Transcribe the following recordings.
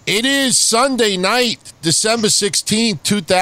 It is Sunday night, December 16th,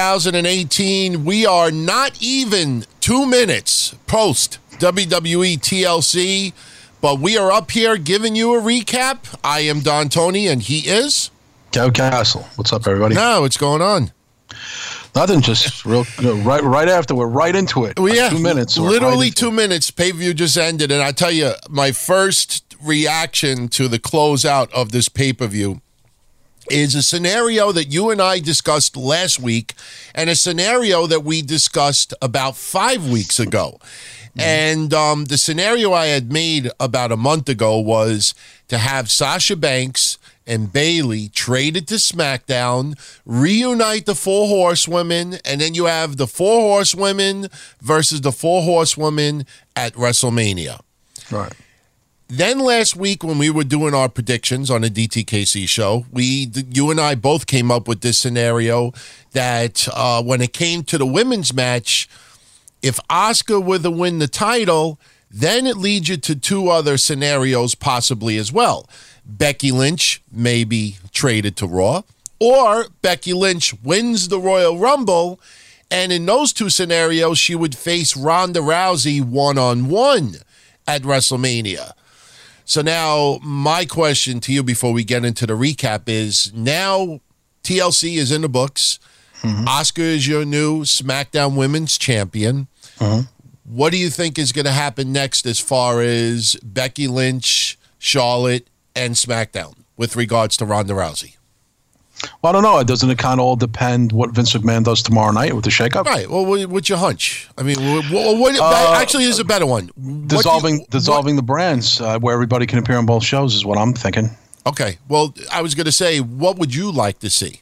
2018. We are not even 2 minutes post WWE TLC, but we are up here giving you a recap. I am Don Tony, and he is? Kev Castle. What's up, everybody? No, what's going on? Nothing, just right after. We're right into it. Well, yeah, 2 minutes. Literally 2 minutes. Pay-per-view just ended, and I tell you, my first reaction to the closeout of this pay-per-view is a scenario that you and I discussed last week and a scenario that we discussed about 5 weeks ago. And the scenario I had made about a month ago was to have Sasha Banks and Bayley traded to SmackDown, reunite the Four Horsewomen, and then you have the Four Horsewomen versus the Four Horsewomen at WrestleMania. Right. Then last week when we were doing our predictions on the DTKC show, you and I both came up with this scenario that when it came to the women's match, if Asuka were to win the title, then it leads you to two other scenarios possibly as well. Becky Lynch may be traded to Raw, or Becky Lynch wins the Royal Rumble, and in those two scenarios, she would face Ronda Rousey one-on-one at WrestleMania. So now my question to you before we get into the recap is, now TLC is in the books. Asuka is your new SmackDown Women's Champion. What do you think is going to happen next as far as Becky Lynch, Charlotte, and SmackDown with regards to Ronda Rousey? Well, I don't know. Doesn't it kind of all depend what Vince McMahon does tomorrow night with the shakeup? Right. Well, what's your hunch? I mean, actually, here's a better one. Dissolving the brands where everybody can appear on both shows is what I'm thinking. Okay. Well, I was going to say, what would you like to see?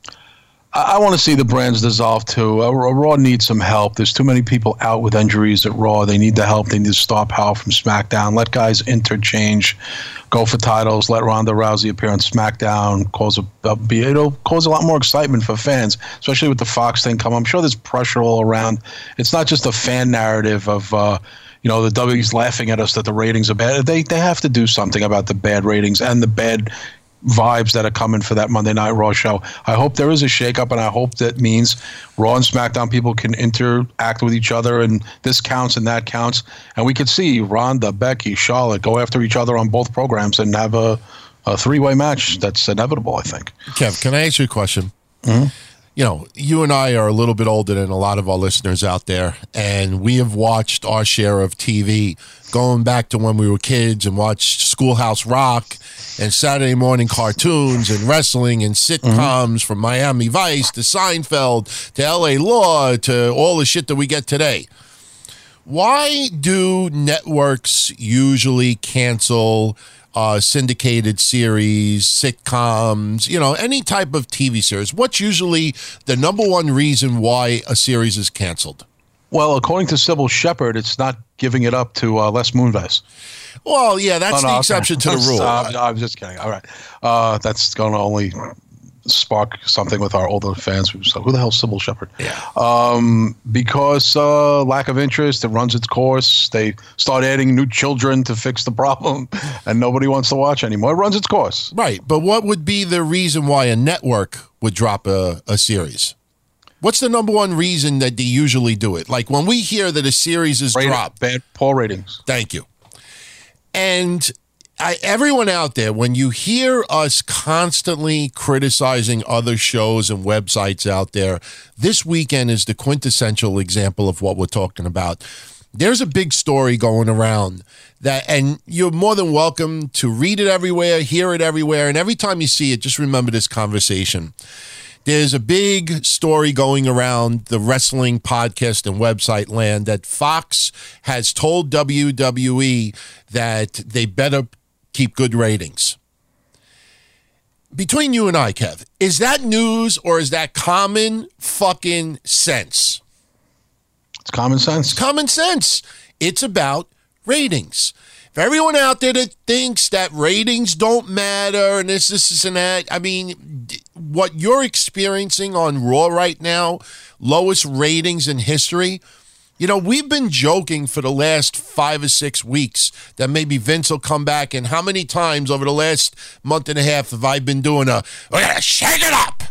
I want to see the brands dissolve too. Raw needs some help. There's too many people out with injuries at Raw. They need the help. They need to star power from SmackDown. Let guys interchange, go for titles. Let Ronda Rousey appear on SmackDown. It'll cause a lot more excitement for fans, especially with the Fox thing coming. I'm sure there's pressure all around. It's not just a fan narrative of the W's laughing at us that the ratings are bad. They have to do something about the bad ratings and the bad vibes that are coming for that Monday Night Raw show. I hope there is a shakeup, and I hope that means Raw and SmackDown people can interact with each other, and this counts and that counts, and we could see Ronda, Becky, Charlotte go after each other on both programs and have a three-way match. That's inevitable, I think. Kev, can I ask you a question? You know, you and I are a little bit older than a lot of our listeners out there, and we have watched our share of TV going back to when we were kids and watched Schoolhouse Rock and Saturday morning cartoons and wrestling and sitcoms from Miami Vice to Seinfeld to LA Law to all the shit that we get today. Why do networks usually cancel syndicated series, sitcoms, any type of TV series? What's usually the number one reason why a series is canceled? Well, according to Sybil Shepherd, it's not giving it up to Les Moonves. Well, yeah, that's the exception to the rule. I'm just kidding. All right. That's going to only spark something with our older fans. So who the hell is Sybil Shepherd? Yeah. Because lack of interest, it runs its course. They start adding new children to fix the problem, and nobody wants to watch anymore. It runs its course. Right. But what would be the reason why a network would drop a series? What's the number one reason that they usually do it? Like when we hear that a series is dropped. Poor ratings. Thank you. And everyone out there, when you hear us constantly criticizing other shows and websites out there, this weekend is the quintessential example of what we're talking about. There's a big story going around and you're more than welcome to read it everywhere, hear it everywhere, and every time you see it, just remember this conversation. There's a big story going around the wrestling podcast and website land that Fox has told WWE that they better keep good ratings. Between you and I, Kev, is that news or is that common fucking sense? It's common sense. It's common sense. It's about ratings. For everyone out there that thinks that ratings don't matter and this and that, I mean, what you're experiencing on Raw right now, lowest ratings in history, You know, we've been joking for the last 5 or 6 weeks that maybe Vince will come back. And how many times over the last month and a half have I been doing we're going to shake it up?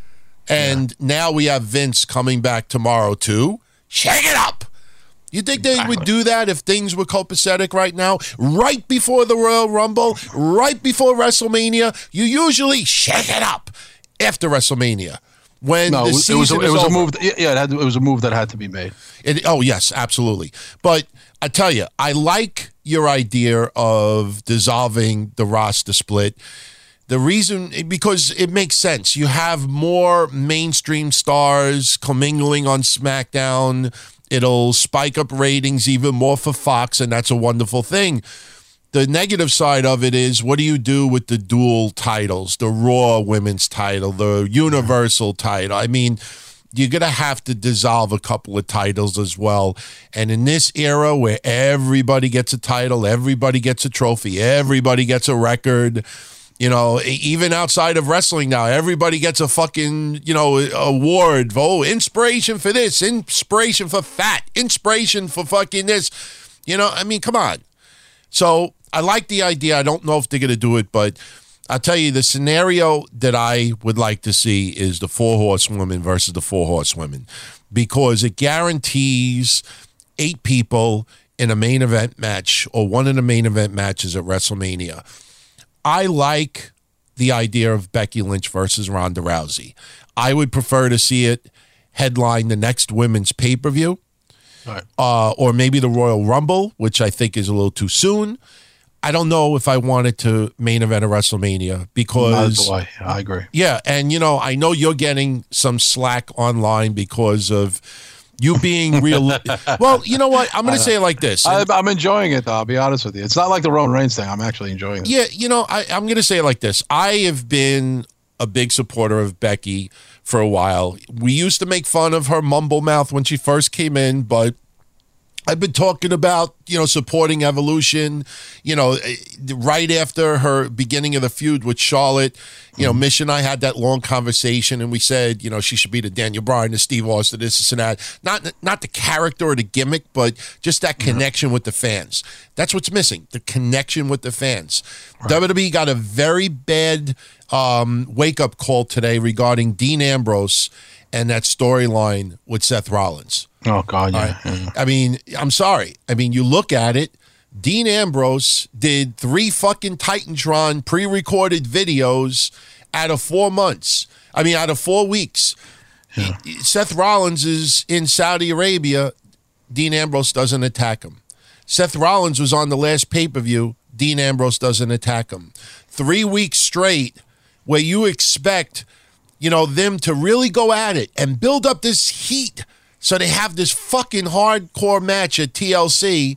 And now we have Vince coming back tomorrow to shake it up. You think they would do that if things were copacetic right now? Right before the Royal Rumble, right before WrestleMania, you usually shake it up after WrestleMania. When the season it was over. a move. Yeah, it was a move that had to be made. Oh, yes, absolutely. But I tell you, I like your idea of dissolving the roster split. The reason, because it makes sense. You have more mainstream stars commingling on SmackDown. It'll spike up ratings even more for Fox, and that's a wonderful thing. The negative side of it is, what do you do with the dual titles, the Raw Women's title, the Universal title? I mean, you're going to have to dissolve a couple of titles as well. And in this era where everybody gets a title, everybody gets a trophy, everybody gets a record, you know, even outside of wrestling now, everybody gets a fucking, you know, award. Oh, inspiration for this, inspiration for fat, inspiration for fucking this. You know, I mean, come on. So I like the idea. I don't know if they're going to do it, but I'll tell you the scenario that I would like to see is the 4 Horsewomen versus the 4 Horsewomen, because it guarantees 8 people in a main event match or one of the main event matches at WrestleMania. I like the idea of Becky Lynch versus Ronda Rousey. I would prefer to see it headline the next women's pay-per-view. Right. Or maybe the Royal Rumble, which I think is a little too soon. I don't know if I wanted to main event a WrestleMania because I agree. Yeah, and you know, I know you're getting some slack online because of you being real. Well, you know what? I'm going to say it like this. I'm enjoying it, though. I'll be honest with you. It's not like the Roman Reigns thing. I'm actually enjoying it. Yeah, you know, I'm going to say it like this. I have been a big supporter of Becky for a while. We used to make fun of her mumble mouth when she first came in, but I've been talking about, you know, supporting Evolution, you know, right after her beginning of the feud with Charlotte. You know, Mish and I had that long conversation, and we said, you know, she should be the Daniel Bryan, the Steve Austin, this and that. Not the character or the gimmick, but just that connection with the fans. That's what's missing, the connection with the fans. Right. WWE got a very bad wake-up call today regarding Dean Ambrose and that storyline with Seth Rollins. Oh, God, yeah. Right? Yeah. I mean, I'm sorry. I mean, you look at it, Dean Ambrose did 3 fucking Titantron pre-recorded videos out of 4 months. I mean, out of 4 weeks. Yeah. Seth Rollins is in Saudi Arabia. Dean Ambrose doesn't attack him. Seth Rollins was on the last pay-per-view. Dean Ambrose doesn't attack him. 3 weeks straight where you expect, you know, them to really go at it and build up this heat. So they have this fucking hardcore match at TLC,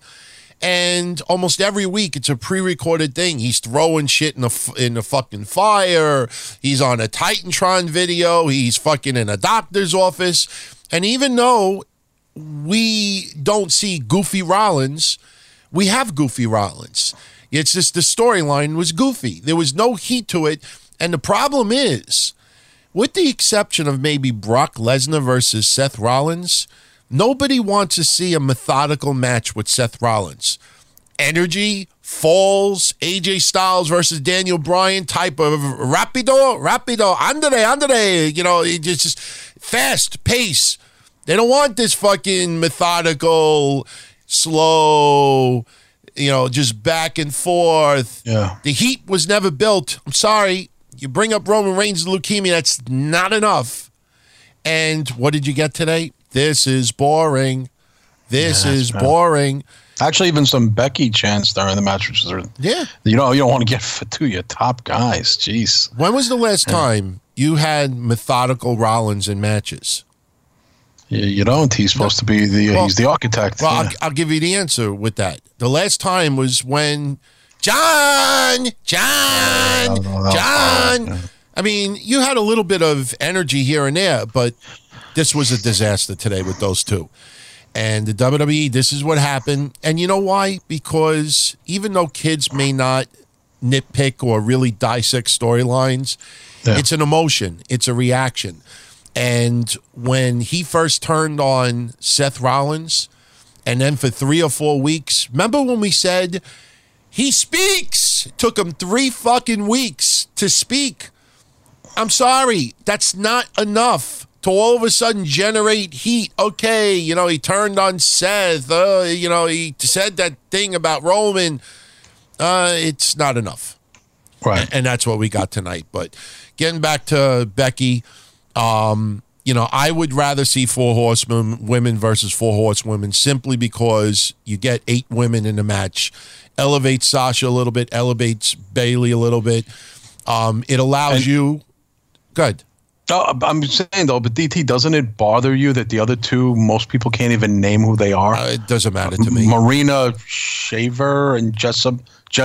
and almost every week it's a pre-recorded thing. He's throwing shit in the fucking fire. He's on a Titantron video. He's fucking in a doctor's office. And even though we don't see Goofy Rollins, we have Goofy Rollins. It's just the storyline was goofy. There was no heat to it. And the problem is, with the exception of maybe Brock Lesnar versus Seth Rollins, nobody wants to see a methodical match with Seth Rollins. Energy, falls, AJ Styles versus Daniel Bryan type of rapido, andre, you know, it's just fast pace. They don't want this fucking methodical, slow, you know, just back and forth. Yeah. The heat was never built. I'm sorry. You bring up Roman Reigns' leukemia, that's not enough. And what did you get today? This is boring. This is boring. Actually, even some Becky chants during the match, which is, you know, you don't want to get for 2 of your top guys. Jeez. When was the last time you had methodical Rollins in matches? You don't. He's supposed to be he's the architect. Well, I'll give you the answer with that. The last time was when John. I mean, you had a little bit of energy here and there, but this was a disaster today with those two. And the WWE, this is what happened. And you know why? Because even though kids may not nitpick or really dissect storylines, it's an emotion. It's a reaction. And when he first turned on Seth Rollins, and then for 3 or 4 weeks, remember when we said he speaks? It took him 3 fucking weeks to speak. I'm sorry, that's not enough to all of a sudden generate heat. Okay, you know, he turned on Seth. You know, he said that thing about Roman. It's not enough. Right. And that's what we got tonight. But getting back to Becky, you know, I would rather see 4 horsewomen versus 4 horsewomen simply because you get 8 women in the match. Elevates Sasha a little bit, elevates Bayley a little bit. It allows you... Good. No, I'm saying, though, but DT, doesn't it bother you that the other 2, most people can't even name who they are? It doesn't matter to me. Marina Shafir and Jessamine.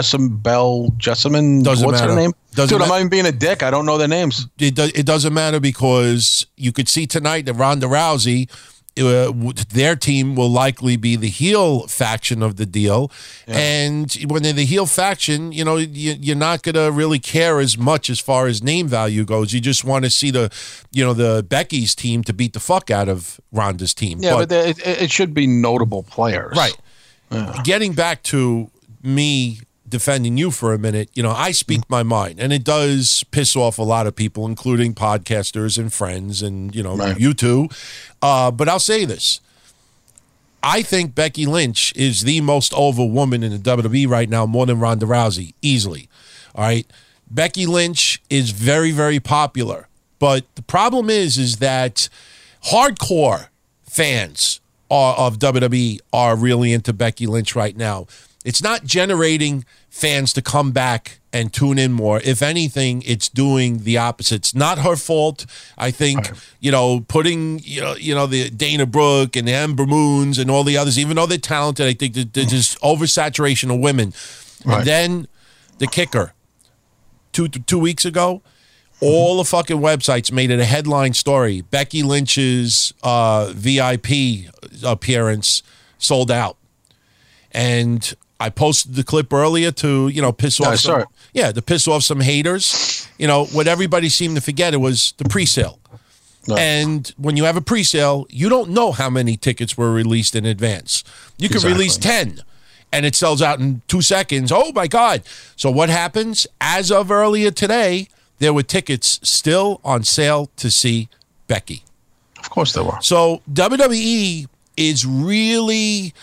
Doesn't What's matter. her name? Doesn't I'm not even being a dick. I don't know their names. It doesn't matter because you could see tonight that Ronda Rousey, their team will likely be the heel faction of the deal. Yeah. And when they're the heel faction, you know, you're not going to really care as much as far as name value goes. You just want to see the Becky's team to beat the fuck out of Ronda's team. Yeah, but it should be notable players. Right. Yeah. Getting back to me defending you for a minute, you know, I speak my mind, and it does piss off a lot of people, including podcasters and friends and, you know, right. You too. But I'll say this. I think Becky Lynch is the most over woman in the WWE right now, more than Ronda Rousey, easily. All right? Becky Lynch is very, very popular. But the problem is that hardcore fans of WWE are really into Becky Lynch right now. It's not generating fans to come back and tune in more. If anything, it's doing the opposite. It's not her fault. I think, you know, putting, you know, the Dana Brooke and the Ember Moons and all the others, even though they're talented, I think there's just oversaturation of women. Right. And then the kicker, two weeks ago, all the fucking websites made it a headline story. Becky Lynch's VIP appearance sold out. And I posted the clip earlier to, you know, piss off to piss off some haters. You know, what everybody seemed to forget, it was the pre-sale. No. And when you have a pre-sale, you don't know how many tickets were released in advance. You can release 10 and it sells out in 2 seconds. Oh my God. So what happens? As of earlier today, there were tickets still on sale to see Becky. Of course there were. So WWE is really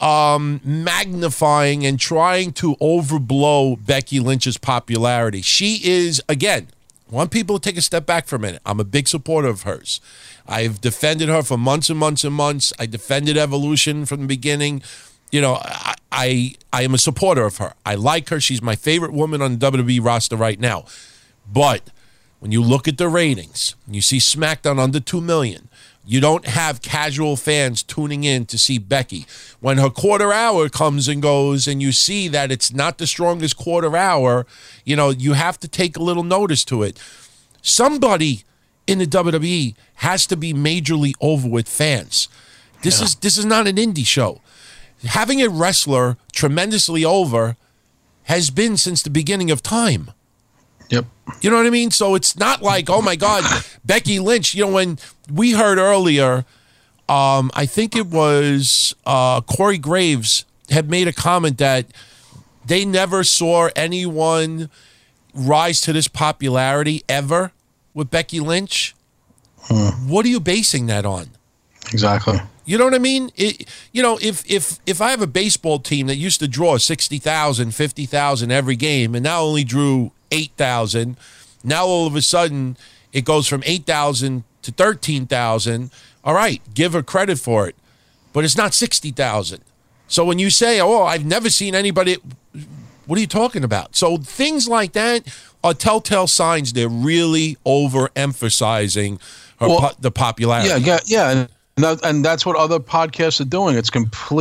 magnifying and trying to overblow Becky Lynch's popularity. She is, again, I want people to take a step back for a minute. I'm a big supporter of hers. I've defended her for months and months and months. I defended Evolution from the beginning. You know, I am a supporter of her. I like her. She's my favorite woman on the WWE roster right now. But when you look at the ratings, and you see SmackDown under 2 million, you don't have casual fans tuning in to see Becky. When her quarter hour comes and goes and you see that it's not the strongest quarter hour, you know, you have to take a little notice to it. Somebody in the WWE has to be majorly over with fans. This is not an indie show. Having a wrestler tremendously over has been since the beginning of time. Yep. You know what I mean? So it's not like, oh my God, Becky Lynch. You know, when we heard earlier, I think it was Corey Graves had made a comment that they never saw anyone rise to this popularity ever with Becky Lynch. What are you basing that on? Exactly. You know what I mean? You know, if I have a baseball team that used to draw 60,000, 50,000 every game and now only drew 8,000, now all of a sudden it goes from 8,000 to 13,000. All right, give her credit for it, but it's not 60,000. So when you say, "Oh, I've never seen anybody," what are you talking about? So things like that are telltale signs they're really overemphasizing the popularity. Yeah. And that's what other podcasts are doing. It's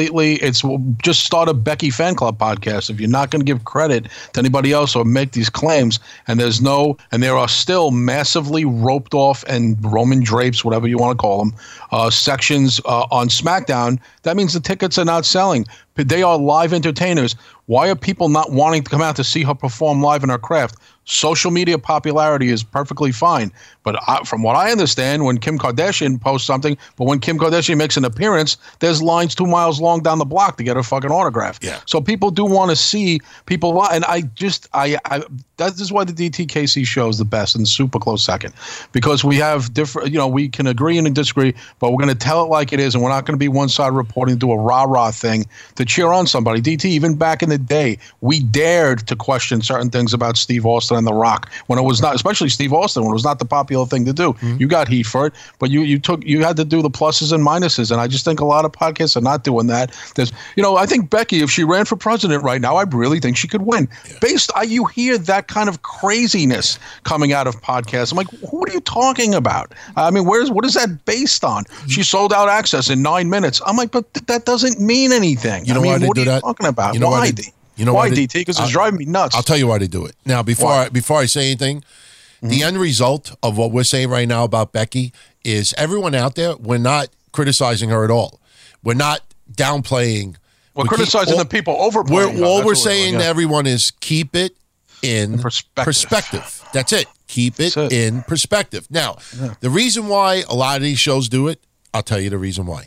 just start a Becky fan club podcast. If you're not going to give credit to anybody else or make these claims, and there are still massively roped off and Roman drapes, whatever you want to call them, sections on SmackDown, that means the tickets are not selling. They are live entertainers. Why are people not wanting to come out to see her perform live in her craft? Social media popularity is perfectly fine. But from what I understand, when Kim Kardashian posts something, but when Kim Kardashian makes an appearance, there's lines 2 miles long down the block to get her fucking autograph. Yeah. So people do want to see people. And that is why the DTKC show is the best and super close second. Because we have different, we can agree and disagree, but we're going to tell it like it is. And we're not going to be one side reporting, do a rah-rah thing to cheer on somebody. DT, even back in the day, we dared to question certain things about Steve Austin and The Rock when it was not, especially Steve Austin, when it was not the popular thing to do. Mm-hmm. You got heat for it, but you had to do the pluses and minuses, and I just think a lot of podcasts are not doing that. There's, I think Becky, if she ran for president right now, I really think she could win. Yeah. You hear that kind of craziness coming out of podcasts. I'm like, what are you talking about? I mean, what is that based on? She sold out Access in 9 minutes. I'm like, but that doesn't mean anything. You know why they what do are you that? talking about? You know why? Why, DT? Because it's driving me nuts. I'll tell you why they do it. Now, before I say anything, the end result of what we're saying right now about Becky is everyone out there, we're not criticizing her at all. We're not downplaying. We're criticizing the people overplaying. All we're saying to everyone is keep it in perspective. That's it. Keep it in perspective. Now, the reason why a lot of these shows do it, I'll tell you the reason why.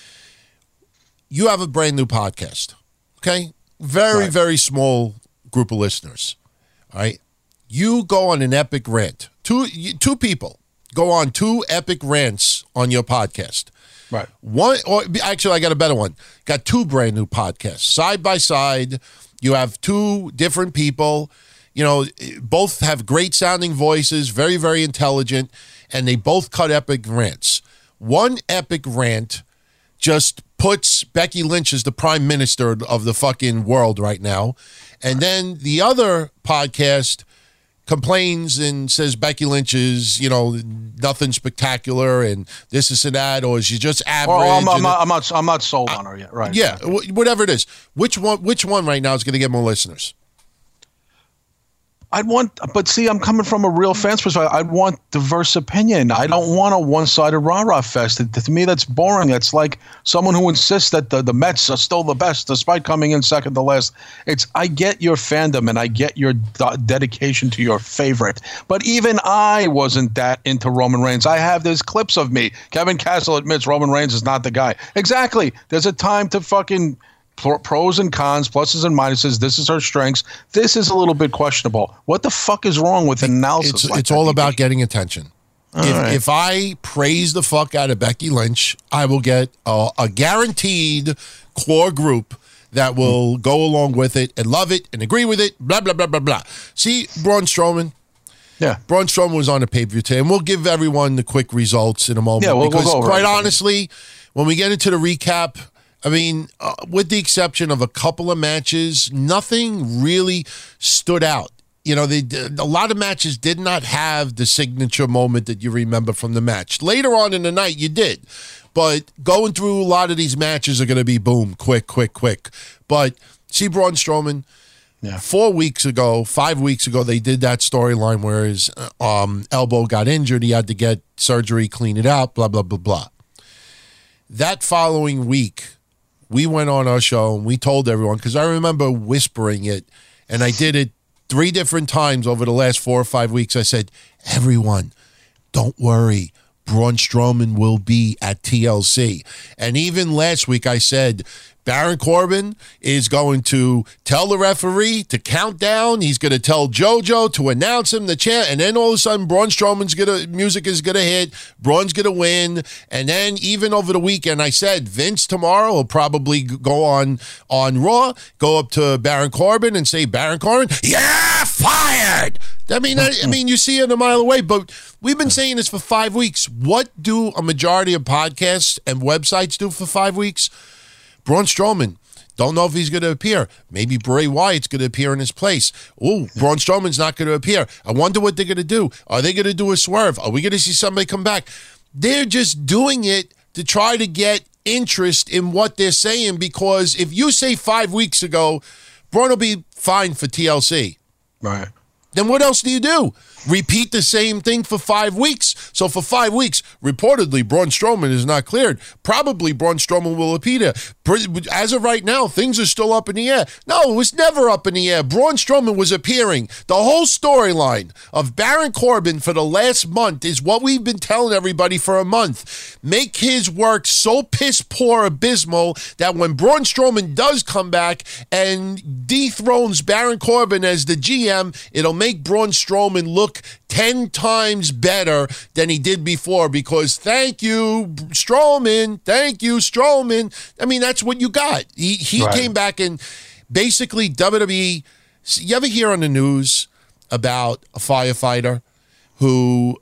You have a brand new podcast, okay? Very small group of listeners, all right? You go on an epic rant. Two people go on 2 epic rants on your podcast. Right. One, or actually, I got a better one. Got 2 brand new podcasts. Side by side, you have 2 different people. Both have great sounding voices, very, very intelligent, and they both cut epic rants. One epic rant just puts Becky Lynch as the prime minister of the fucking world right now. And then the other podcast complains and says Becky Lynch is, nothing spectacular and this and that, or she's just average. I'm not sold on her yet, right? Yeah, whatever it is. Which one right now is going to get more listeners? But see, I'm coming from a real fan's perspective. I'd want diverse opinion. I don't want a one-sided rah-rah fest. To me, that's boring. It's like someone who insists that the Mets are still the best despite coming in second to last. I get your fandom and I get your dedication to your favorite. But even I wasn't that into Roman Reigns. There's clips of me. Kevin Castle admits Roman Reigns is not the guy. Exactly. There's a time to fucking pros and cons, pluses and minuses. This is her strengths. This is a little bit questionable. What the fuck is wrong with an analysis? It's all about getting attention. If I praise the fuck out of Becky Lynch, I will get a guaranteed core group that will go along with it and love it and agree with it, blah, blah, blah, blah, blah. See, Braun Strowman? Yeah. Braun Strowman was on a pay-per-view today, and we'll give everyone the quick results in a moment. Yeah, we'll go over quite honestly, when we get into the recap, I mean, with the exception of a couple of matches, nothing really stood out. A lot of matches did not have the signature moment that you remember from the match. Later on in the night, you did. But going through a lot of these matches are going to be boom, quick. But see Braun Strowman, 5 weeks ago, they did that storyline where his elbow got injured. He had to get surgery, clean it out, blah, blah, blah, blah. That following week, we went on our show and we told everyone, because I remember whispering it, and I did it 3 different times over the last 4 or 5 weeks. I said, everyone, don't worry. Braun Strowman will be at TLC. And even last week I said, Baron Corbin is going to tell the referee to count down. He's going to tell JoJo to announce him the chant. And then all of a sudden, Braun Strowman's music is going to hit. Braun's going to win. And then even over the weekend, I said, Vince tomorrow will probably go on Raw, go up to Baron Corbin and say, Baron Corbin, yeah, fired. I mean, you see it a mile away, but we've been saying this for 5 weeks. What do a majority of podcasts and websites do for 5 weeks? Braun Strowman, don't know if he's going to appear. Maybe Bray Wyatt's going to appear in his place. Oh, Braun Strowman's not going to appear. I wonder what they're going to do. Are they going to do a swerve? Are we going to see somebody come back? They're just doing it to try to get interest in what they're saying, because if you say 5 weeks ago, Braun will be fine for TLC. Right. Then what else do you do? Repeat the same thing for 5 weeks. So for 5 weeks, reportedly, Braun Strowman is not cleared. Probably Braun Strowman will appear. As of right now, things are still up in the air. No, it was never up in the air. Braun Strowman was appearing. The whole storyline of Baron Corbin for the last month is what we've been telling everybody for a month. Make his work so piss poor, abysmal, that when Braun Strowman does come back and dethrones Baron Corbin as the GM, it'll make Braun Strowman look 10 times better than he did before, because thank you, Strowman. Thank you, Strowman. I mean, that's what you got. He Right. came back and basically WWE. You ever hear on the news about a firefighter who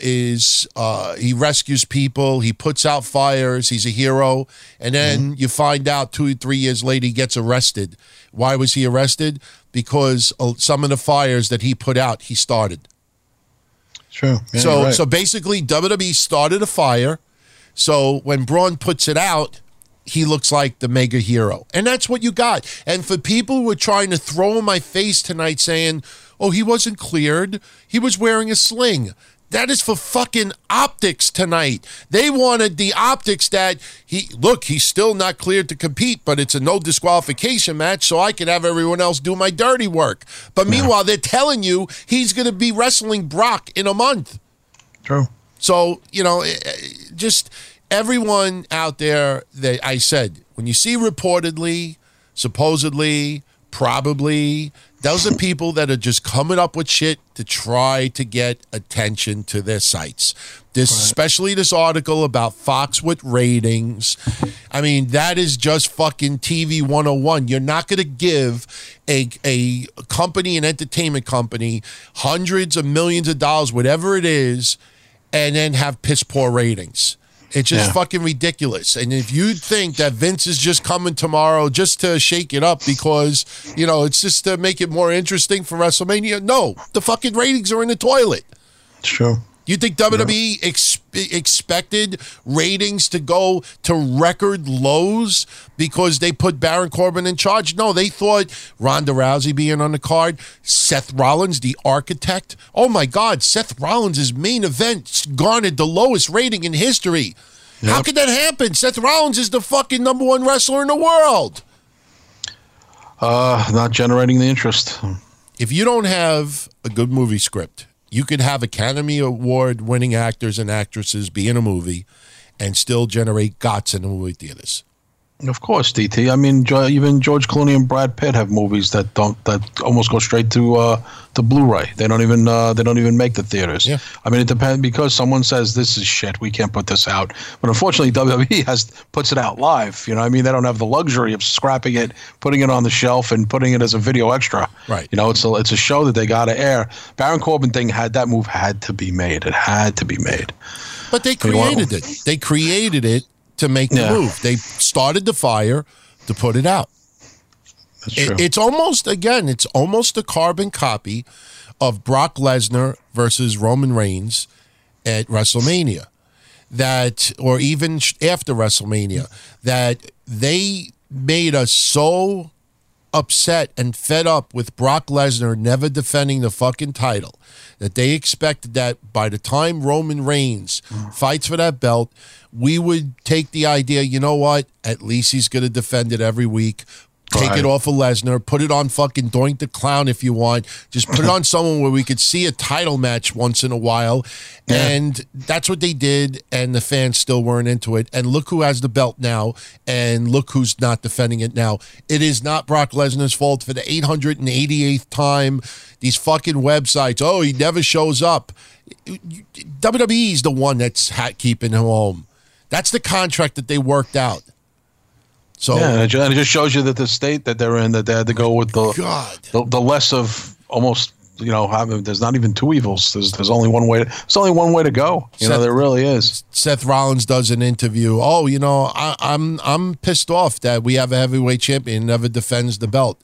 he rescues people, he puts out fires, he's a hero, and then you find out 2 or 3 years later he gets arrested. Why was he arrested? Because some of the fires that he put out, he started. True. Yeah, So basically, WWE started a fire. So when Braun puts it out, he looks like the mega hero. And that's what you got. And for people who were trying to throw in my face tonight saying, oh, he wasn't cleared, he was wearing a sling. That is for fucking optics tonight. They wanted the optics that he's still not cleared to compete, but it's a no disqualification match, so I can have everyone else do my dirty work. But meanwhile, they're telling you he's going to be wrestling Brock in a month. True. So, just everyone out there that I said, when you see reportedly, supposedly, probably, those are people that are just coming up with shit to try to get attention to their sites. Especially this article about Fox with ratings. I mean, that is just fucking TV 101. You're not going to give a company, an entertainment company, hundreds of millions of dollars, whatever it is, and then have piss poor ratings. It's just fucking ridiculous. And if you think that Vince is just coming tomorrow just to shake it up because, it's just to make it more interesting for WrestleMania, no. The fucking ratings are in the toilet. It's true. You think WWE expected ratings to go to record lows because they put Baron Corbin in charge? No, they thought Ronda Rousey being on the card, Seth Rollins, the architect. Oh my God, Seth Rollins' main event garnered the lowest rating in history. Yep. How could that happen? Seth Rollins is the fucking number one wrestler in the world. Not generating the interest. If you don't have a good movie script, you could have Academy Award winning actors and actresses be in a movie and still generate gots in the movie theaters. Of course, DT. I mean, even George Clooney and Brad Pitt have movies that almost go straight to Blu-ray. They don't even make the theaters. Yeah. I mean, it depends, because someone says this is shit, we can't put this out. But unfortunately, WWE puts it out live. You know, I mean, they don't have the luxury of scrapping it, putting it on the shelf, and putting it as a video extra. Right. You know, it's a show that they got to air. Baron Corbin thing had to be made. It had to be made. But they created it. They created it to make the move. They started the fire to put it out. That's true. It's almost a carbon copy of Brock Lesnar versus Roman Reigns at WrestleMania. Or even after WrestleMania, that they made us so upset and fed up with Brock Lesnar never defending the fucking title that they expected that by the time Roman Reigns fights for that belt, we would take the idea, you know what, at least he's going to defend it every week. Take it off of Lesnar, put it on fucking Doink the Clown if you want. Just put it on someone where we could see a title match once in a while. Yeah. And that's what they did, and the fans still weren't into it. And look who has the belt now, and look who's not defending it now. It is not Brock Lesnar's fault for the 888th time. These fucking websites, oh, he never shows up. WWE's the one that's keeping him home. That's the contract that they worked out. So and it just shows you that the state that they're in, that they had to go with the less of almost, there's not even two evils. There's only one way. There's only one way to go. There really is. Seth Rollins does an interview. Oh, I'm pissed off that we have a heavyweight champion who never defends the belt.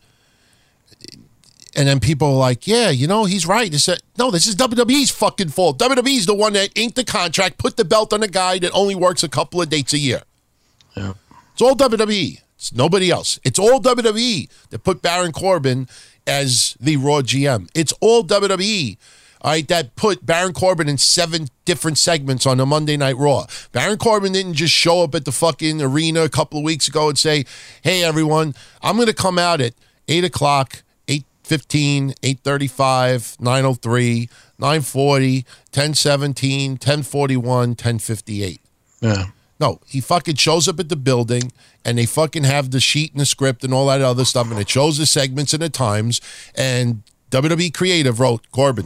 And then people are like, yeah, he's right. No, this is WWE's fucking fault. WWE's the one that inked the contract, put the belt on a guy that only works a couple of dates a year. Yeah. It's all WWE. It's nobody else. It's all WWE that put Baron Corbin as the Raw GM. It's all WWE. all right, that put Baron Corbin in 7 different segments on the Monday Night Raw. Baron Corbin didn't just show up at the fucking arena a couple of weeks ago and say, hey, everyone, I'm going to come out at 8 o'clock, 8:15, 8:35, 9:03, 9:40, 10:17, 10:41, 10:58. Yeah. No, he fucking shows up at the building and they fucking have the sheet and the script and all that other stuff, and it shows the segments and the times, and WWE Creative wrote Corbin.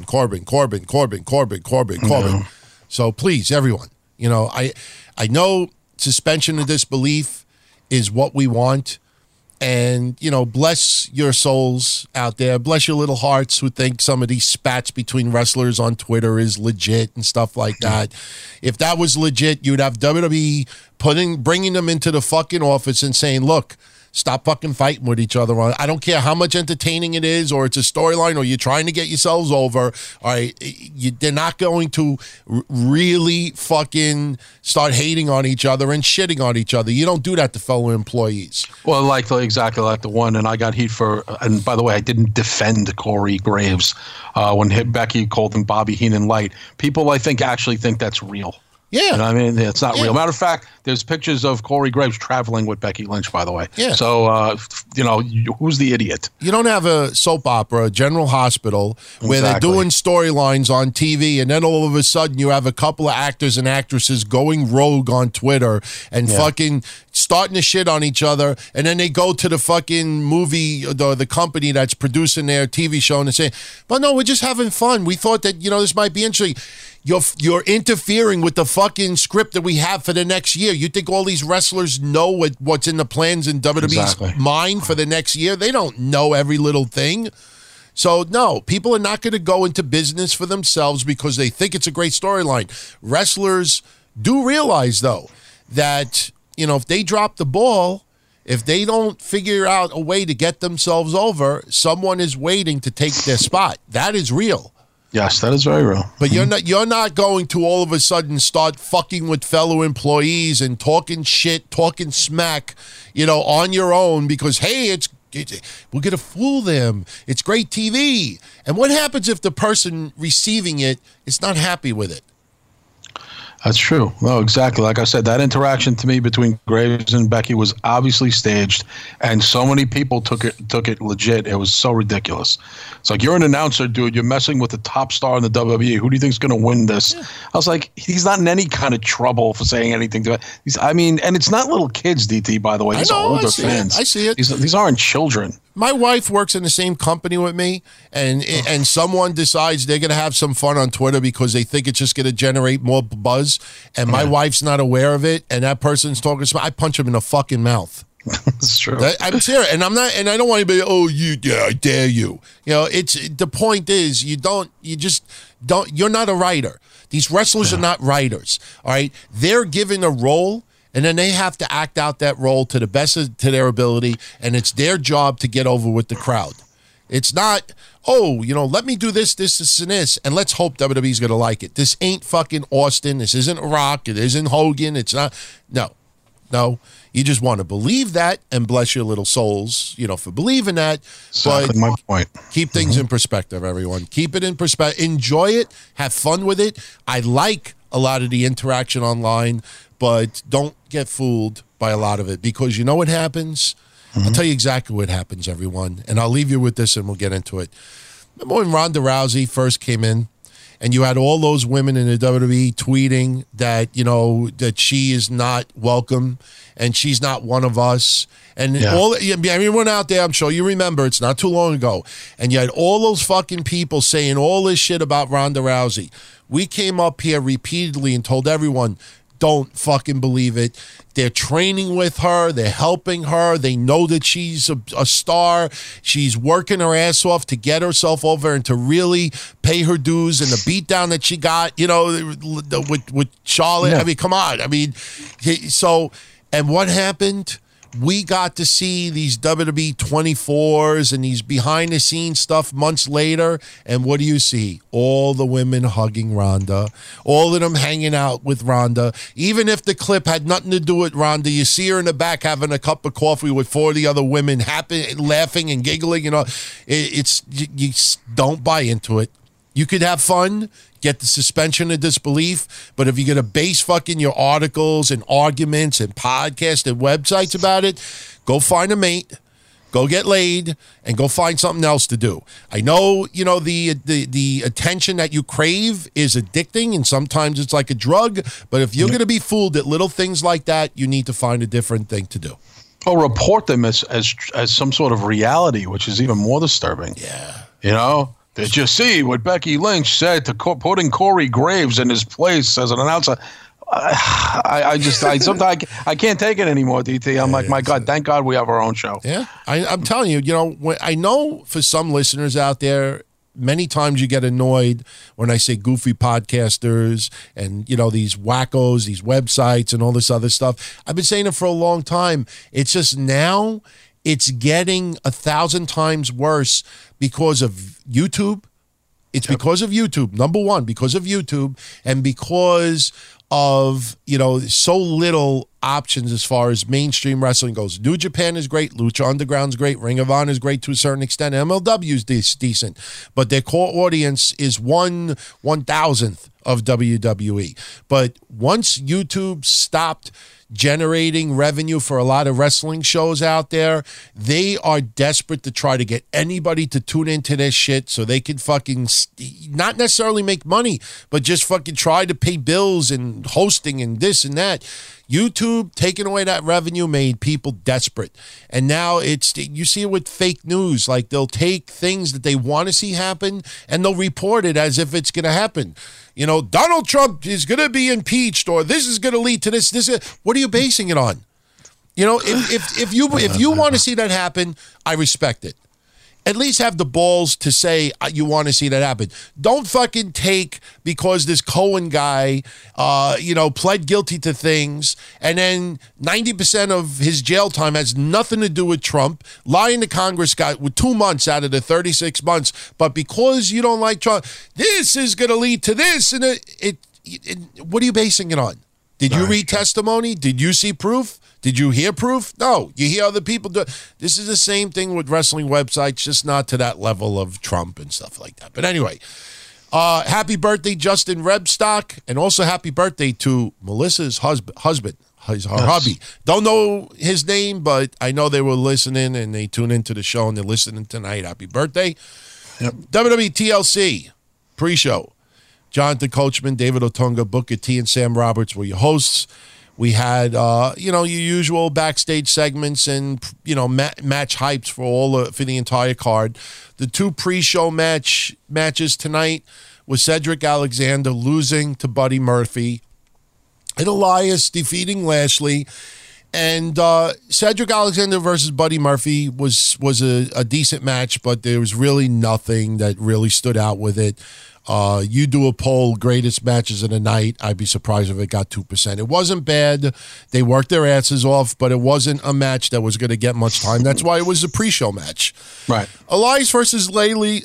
So please, everyone, I know suspension of disbelief is what we want. And, bless your souls out there. Bless your little hearts who think some of these spats between wrestlers on Twitter is legit and stuff like that. If that was legit, you'd have WWE bringing them into the fucking office and saying, look, stop fucking fighting with each other. I don't care how much entertaining it is, or it's a storyline, or you're trying to get yourselves over. All right, they're not going to really fucking start hating on each other and shitting on each other. You don't do that to fellow employees. Well, exactly like the one, and I got heat for, and by the way, I didn't defend Corey Graves when Becky called him Bobby Heenan Light. People, I think, actually think that's real. Yeah. And I mean, it's not real. Matter of fact, there's pictures of Corey Graves traveling with Becky Lynch, by the way. Yeah. So, who's the idiot? You don't have a soap opera, General Hospital, where they're doing storylines on TV, and then all of a sudden you have a couple of actors and actresses going rogue on Twitter and fucking starting to shit on each other, and then they go to the fucking movie, the company that's producing their TV show, and they say, but no, we're just having fun. We thought that, this might be interesting. You're interfering with the fucking script that we have for the next year. You think all these wrestlers know what's in the plans in WWE's mind for the next year? They don't know every little thing. So, no, people are not going to go into business for themselves because they think it's a great storyline. Wrestlers do realize, though, that, if they drop the ball, if they don't figure out a way to get themselves over, someone is waiting to take their spot. That is real. Yes, that is very real. But you're not going to all of a sudden start fucking with fellow employees and talking shit, talking smack, on your own because, hey, we're going to fool them. It's great TV. And what happens if the person receiving it is not happy with it? That's true. No, exactly. Like I said, that interaction to me between Graves and Becky was obviously staged, and so many people took it legit. It was so ridiculous. It's like, you're an announcer, dude. You're messing with the top star in the WWE. Who do you think is going to win this? Yeah. I was like, he's not in any kind of trouble for saying anything to it. And it's not little kids, DT, by the way. These are older fans. I see it. These aren't children. My wife works in the same company with me, and someone decides they're going to have some fun on Twitter because they think it's just going to generate more buzz, and my wife's not aware of it, and that person's talking smack. I punch him in the fucking mouth. That's true. I'm serious, and I'm not, and I don't want anybody. I dare you. It's the point is you're not a writer. These wrestlers are not writers. All right, they're given a role. And then they have to act out that role to the best of to their ability, and it's their job to get over with the crowd. It's not, let me do this, and this, and let's hope WWE's going to like it. This ain't fucking Austin. This isn't Rock. It isn't Hogan. It's not. No. You just want to believe that, and bless your little souls, for believing that. Exactly my point. Keep things in perspective, everyone. Keep it in perspective. Enjoy it. Have fun with it. I like a lot of the interaction online, but don't get fooled by a lot of it, because you know what happens? I'll tell you exactly what happens, everyone, and I'll leave you with this and we'll get into it. Remember when Ronda Rousey first came in and you had all those women in the WWE tweeting that, that she is not welcome and she's not one of us? And everyone out there, I'm sure you remember, it's not too long ago, and you had all those fucking people saying all this shit about Ronda Rousey. We came up here repeatedly and told everyone, don't fucking believe it. They're training with her. They're helping her. They know that she's a star. She's working her ass off to get herself over and to really pay her dues, and the beatdown that she got, with Charlotte. Yeah. I mean, come on. I mean, and what happened? We got to see these WWE 24s and these behind-the-scenes stuff months later, and what do you see? All the women hugging Ronda, all of them hanging out with Ronda. Even if the clip had nothing to do with Ronda, you see her in the back having a cup of coffee with 40 other women, happy, laughing and giggling. You don't buy into it. You could have fun, get the suspension of disbelief, but if you're going to base fucking your articles and arguments and podcasts and websites about it, go find a mate, go get laid, and go find something else to do. I know, the attention that you crave is addicting, and sometimes it's like a drug, but if you're going to be fooled at little things like that, you need to find a different thing to do. Or report them as some sort of reality, which is even more disturbing. Yeah. Did you see what Becky Lynch said to putting Corey Graves in his place as an announcer? I sometimes I can't take it anymore, DT. I'm like, my God, thank God we have our own show. Yeah, I'm telling you, I know for some listeners out there, many times you get annoyed when I say goofy podcasters and, these wackos, these websites and all this other stuff. I've been saying it for a long time. It's just now it's getting 1,000 times worse because of YouTube. It's because of YouTube. Number one, because of YouTube, and because of, so little options as far as mainstream wrestling goes. New Japan is great. Lucha Underground's great. Ring of Honor is great to a certain extent. MLW is decent. But their core audience is 1/1000th of WWE. But once YouTube stopped generating revenue for a lot of wrestling shows out there, they are desperate to try to get anybody to tune into this shit so they can fucking not necessarily make money, but just fucking try to pay bills and hosting and this and that. YouTube taking away that revenue made people desperate. And now you see it with fake news. Like, they'll take things that they want to see happen and they'll report it as if it's going to happen. Donald Trump is going to be impeached, or this is going to lead to this. What are you basing it on? If you want to see that happen, I respect it. At least have the balls to say you want to see that happen. Don't fucking take because this Cohen guy, pled guilty to things, and then 90% of his jail time has nothing to do with Trump. Lying to Congress got with 2 months out of the 36 months, but because you don't like Trump, this is going to lead to this. And what are you basing it on? Did you read testimony? Did you see proof? Did you hear proof? No. You hear other people do. This is the same thing with wrestling websites, just not to that level of Trump and stuff like that. But anyway, happy birthday, Justin Rebstock, and also happy birthday to Melissa's husband, her hubby. Don't know his name, but I know they were listening and they tune into the show and they're listening tonight. Happy birthday. Yep. WWE TLC pre-show. Jonathan Coachman, David Otunga, Booker T, and Sam Roberts were your hosts. We had, your usual backstage segments and, match hypes for the entire card. The two pre-show matches tonight was Cedric Alexander losing to Buddy Murphy and Elias defeating Lashley. And Cedric Alexander versus Buddy Murphy was a decent match, but there was really nothing that really stood out with it. You do a poll, greatest matches of the night. I'd be surprised if it got 2%. It wasn't bad. They worked their asses off, but it wasn't a match that was going to get much time. That's why it was a pre-show match. Right. Elias versus Lashley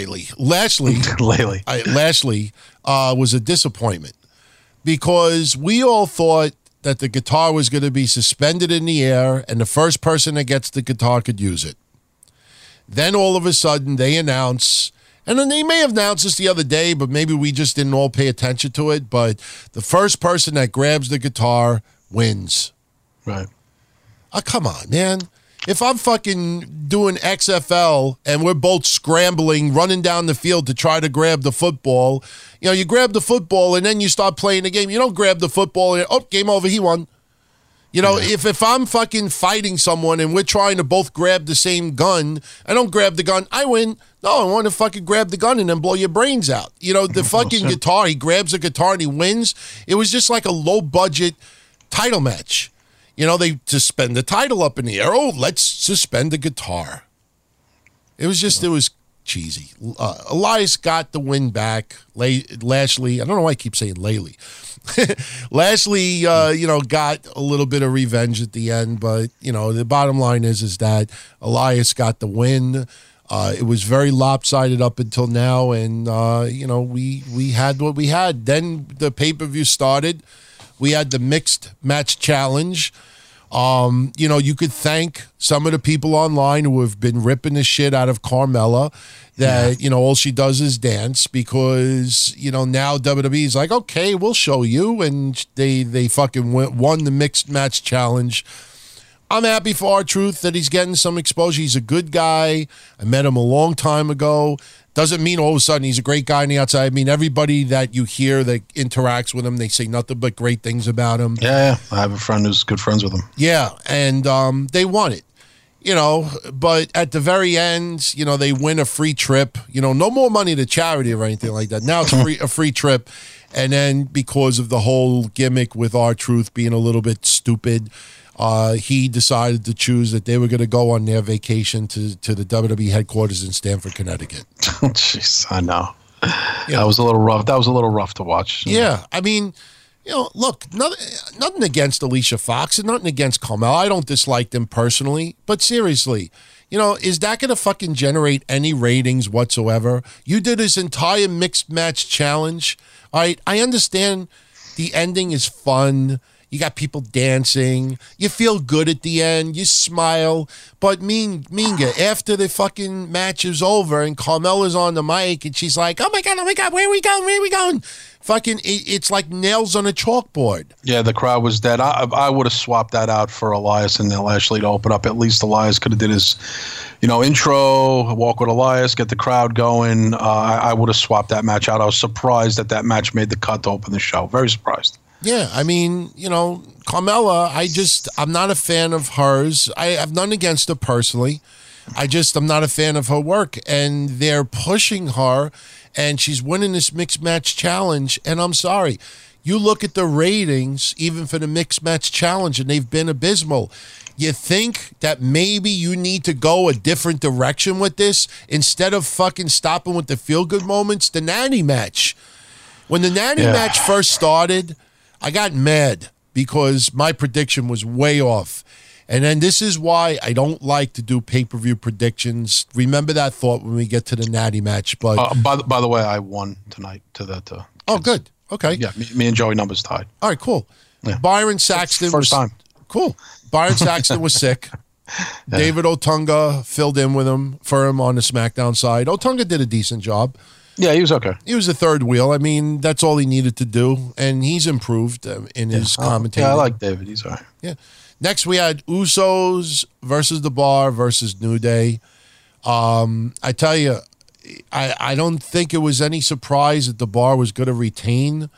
was a disappointment because we all thought that the guitar was going to be suspended in the air and the first person that gets the guitar could use it. Then all of a sudden they announce, and then they may have announced this the other day, but maybe we just didn't all pay attention to it, but the first person that grabs the guitar wins. Right. Oh, come on, man. If I'm fucking doing XFL and we're both scrambling, running down the field to try to grab the football, you grab the football and then you start playing the game. You don't grab the football and, game over, he won. If I'm fucking fighting someone and we're trying to both grab the same gun, I don't grab the gun, I win. No, I want to fucking grab the gun and then blow your brains out. The fucking guitar, he grabs a guitar and he wins. It was just like a low-budget title match. They suspend the title up in the air. Oh, let's suspend the guitar. It was cheesy. Elias got the win back. Lashley, I don't know why I keep saying Laley. Lashley, got a little bit of revenge at the end, but, the bottom line is that Elias got the win. It was very lopsided up until now, and, we had what we had. Then the pay-per-view started. We had the mixed match challenge You could thank some of the people online who have been ripping the shit out of Carmella that, all she does is dance because, now WWE is like, okay, we'll show you. And they fucking won the mixed match challenge. I'm happy for R-Truth that he's getting some exposure. He's a good guy. I met him a long time ago. Doesn't mean all of a sudden he's a great guy on the outside. I mean, everybody that you hear that interacts with him, they say nothing but great things about him. Yeah, I have a friend who's good friends with him. Yeah, and they won it. But at the very end, they win a free trip. No more money to charity or anything like that. Now it's a free trip. And then because of the whole gimmick with R-Truth being a little bit stupid, he decided to choose that they were going to go on their vacation to the WWE headquarters in Stamford, Connecticut. Jeez, I know. Yeah. That was a little rough. That was a little rough to watch. Yeah, I mean, look, nothing against Alicia Fox and nothing against Carmella. I don't dislike them personally, but seriously, is that going to fucking generate any ratings whatsoever? You did this entire mixed match challenge. All right, I understand the ending is fun. You got people dancing. You feel good at the end. You smile. But Minga, after the fucking match is over and Carmella's on the mic and she's like, oh my God, where are we going? Fucking, it's like nails on a chalkboard. Yeah, the crowd was dead. I would have swapped that out for Elias and then Lashley to open up. At least Elias could have did his, intro, walk with Elias, get the crowd going. I would have swapped that match out. I was surprised that match made the cut to open the show. Very surprised. Yeah, I mean, Carmella, I'm not a fan of hers. I have none against her personally. I'm not a fan of her work. And they're pushing her, and she's winning this mixed match challenge. And I'm sorry, you look at the ratings, even for the mixed match challenge, and they've been abysmal. You think that maybe you need to go a different direction with this instead of fucking stopping with the feel-good moments? The Natty match. When the Natty match first started, I got mad because my prediction was way off. And then this is why I don't like to do pay-per-view predictions. Remember that thought when we get to the Natty match. But by the way, I won tonight to that. Oh, good. Okay. Yeah, me and Joey numbers tied. All right, cool. Yeah. Byron Saxton. First time. Cool. Byron Saxton was sick. Yeah. David Otunga filled in with him for him on the SmackDown side. Otunga did a decent job. Yeah, he was okay. He was the third wheel. I mean, that's all he needed to do, and he's improved in his commentating. Yeah, I like David. He's all right. Yeah. Next, we had Usos versus The Bar versus New Day. I tell you, I don't think it was any surprise that The Bar was going to retain.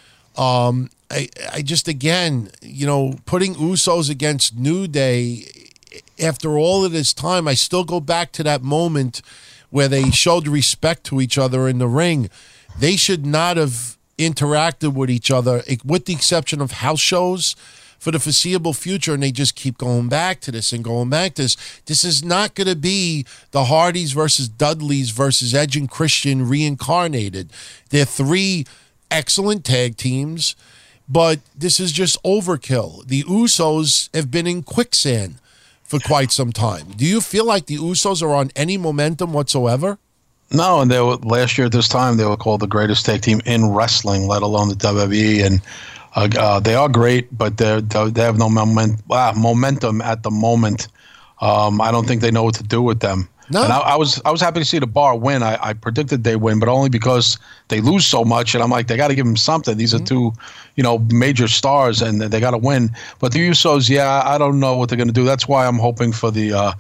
I just, again, putting Usos against New Day, after all of this time, I still go back to that moment where they showed respect to each other in the ring. They should not have interacted with each other, with the exception of house shows, for the foreseeable future, and they just keep going back to this and going back to this. This is not going to be the Hardys versus Dudleys versus Edge and Christian reincarnated. They're three excellent tag teams, but this is just overkill. The Usos have been in quicksand for quite some time. Do you feel like the Usos are on any momentum whatsoever? No, and last year at this time, they were called the greatest tag team in wrestling, let alone the WWE, and they are great, but they have no momentum at the moment. I don't think they know what to do with them. No. And I was happy to see The Bar win. I predicted they win, but only because they lose so much. And I'm like, they got to give them something. These are two, major stars, and they got to win. But the Usos, I don't know what they're going to do. That's why I'm hoping for the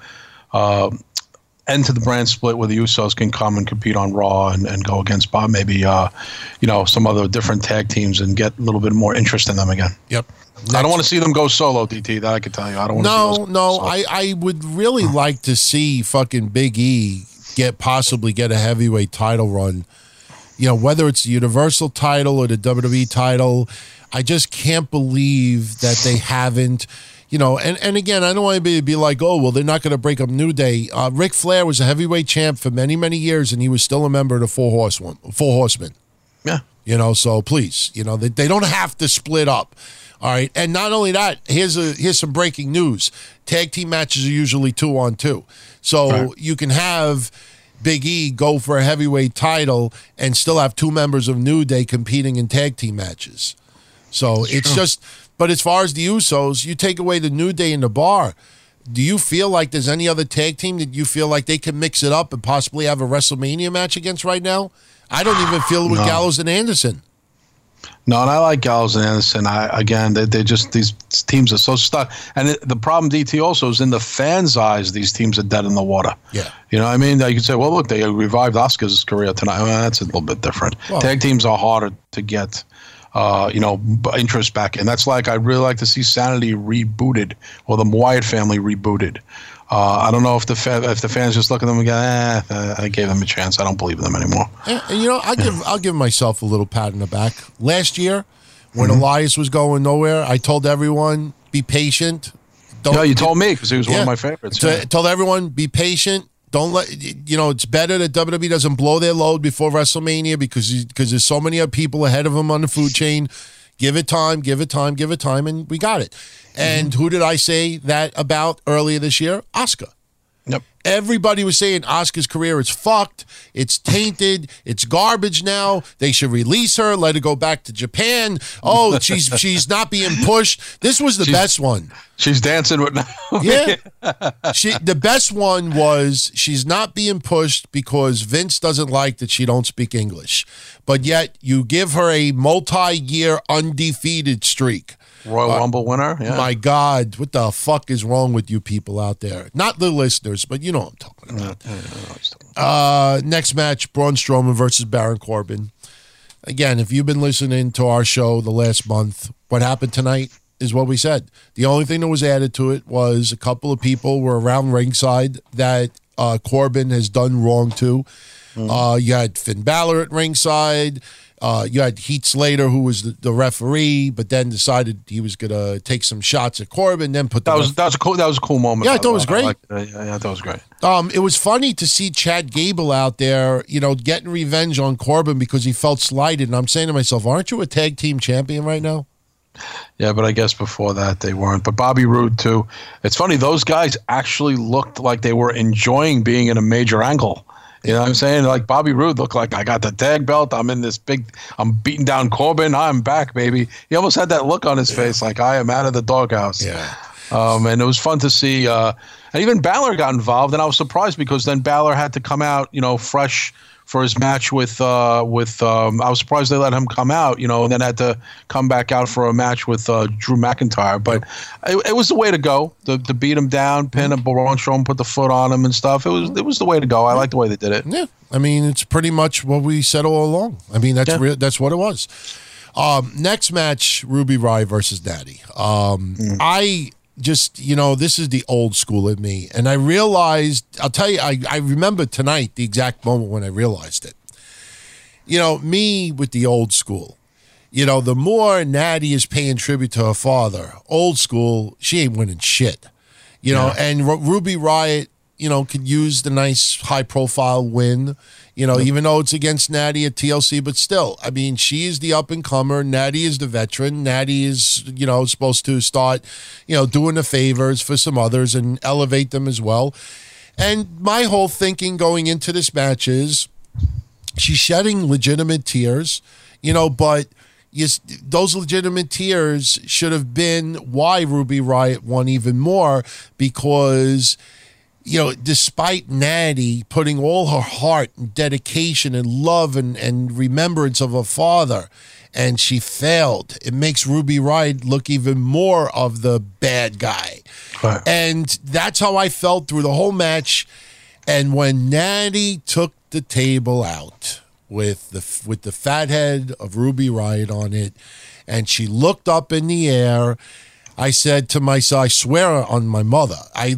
end to the brand split where the Usos can come and compete on Raw and go against Bob, maybe some other different tag teams and get a little bit more interest in them again. Yep. I don't want to see them go solo, DT. That I can tell you. I don't want to see No. I would really like to see fucking Big E possibly get a heavyweight title run. Whether it's the Universal title or the WWE title, I just can't believe that they haven't. And again, I don't want anybody to be like, oh, well, they're not going to break up New Day. Ric Flair was a heavyweight champ for many, many years, and he was still a member of the Four Horsemen. Yeah. So please, they don't have to split up. All right. And not only that, here's some breaking news. Tag team matches are usually 2-on-2. So You can have Big E go for a heavyweight title and still have two members of New Day competing in tag team matches. So it's just, but as far as the Usos, you take away the New Day and the Bar. Do you feel like there's any other tag team that you feel like they can mix it up and possibly have a WrestleMania match against right now? I don't even feel it with Gallows and Anderson. No, and I like Gallows and Anderson. They just, these teams are so stuck. And the problem, DT, also is in the fans' eyes, these teams are dead in the water. Yeah. You know what I mean? You could say, well, look, they revived Asuka's career tonight. Well, that's a little bit different. Well, tag teams are harder to get, interest back in. That's like, I'd really like to see Sanity rebooted or the Wyatt family rebooted. I don't know if the fans just look at them and go, I gave them a chance. I don't believe in them anymore. And I'll give myself a little pat in the back. Last year, when Elias was going nowhere, I told everyone, be patient. You told me because he was one of my favorites. Told everyone, be patient. Don't let it's better that WWE doesn't blow their load before WrestleMania because there's so many other people ahead of them on the food chain. Give it time, and we got it. And who did I say that about earlier this year? Asuka. Yep. Everybody was saying Asuka's career is fucked. It's tainted. It's garbage now. They should release her. Let her go back to Japan. Oh, she's not being pushed. This was the best one. She's dancing with Yeah. The best one was she's not being pushed because Vince doesn't like that she don't speak English. But yet you give her a multi-year undefeated streak. Royal Rumble winner? Yeah. My God, what the fuck is wrong with you people out there? Not the listeners, but you know what I'm talking about. Next match, Braun Strowman versus Baron Corbin. Again, if you've been listening to our show the last month, what happened tonight is what we said. The only thing that was added to it was a couple of people were around ringside that Corbin has done wrong to. You had Finn Balor at ringside. You had Heath Slater, who was the referee, but then decided he was going to take some shots at Corbin. Then put that was a cool moment. Yeah, I thought it was great. I thought it was great. It was funny to see Chad Gable out there, getting revenge on Corbin because he felt slighted. And I'm saying to myself, aren't you a tag team champion right now? Yeah, but I guess before that they weren't. But Bobby Roode too. It's funny; those guys actually looked like they were enjoying being in a major angle. You know what I'm saying? Like Bobby Roode looked like, I got the tag belt. I'm beating down Corbin. I'm back, baby. He almost had that look on his face like, I am out of the doghouse. Yeah. And it was fun to see. And even Balor got involved, and I was surprised because then Balor had to come out, fresh for his match with I was surprised they let him come out, and then had to come back out for a match with Drew McIntyre. But it was the way to go to beat him down, pin him, Braun Strowman, put the foot on him and stuff. It was the way to go. I like the way they did it. Yeah, I mean it's pretty much what we said all along. I mean that's real. That's what it was. Next match, Ruby Riott versus Natty. I just, this is the old school in me. And I realized, I'll tell you, I remember tonight the exact moment when I realized it. Me with the old school. The more Natty is paying tribute to her father, old school, she ain't winning shit. And Ruby Riott, could use the nice high-profile win, even though it's against Natty at TLC, but still, I mean, she is the up-and-comer. Natty is the veteran. Natty is, supposed to start, doing the favors for some others and elevate them as well. And my whole thinking going into this match is she's shedding legitimate tears, but those legitimate tears should have been why Ruby Riott won even more because despite Natty putting all her heart and dedication and love and remembrance of her father, and she failed, it makes Ruby Riott look even more of the bad guy. Right. And that's how I felt through the whole match. And when Natty took the table out with the fat head of Ruby Riott on it, and she looked up in the air, I said to myself, I swear on my mother,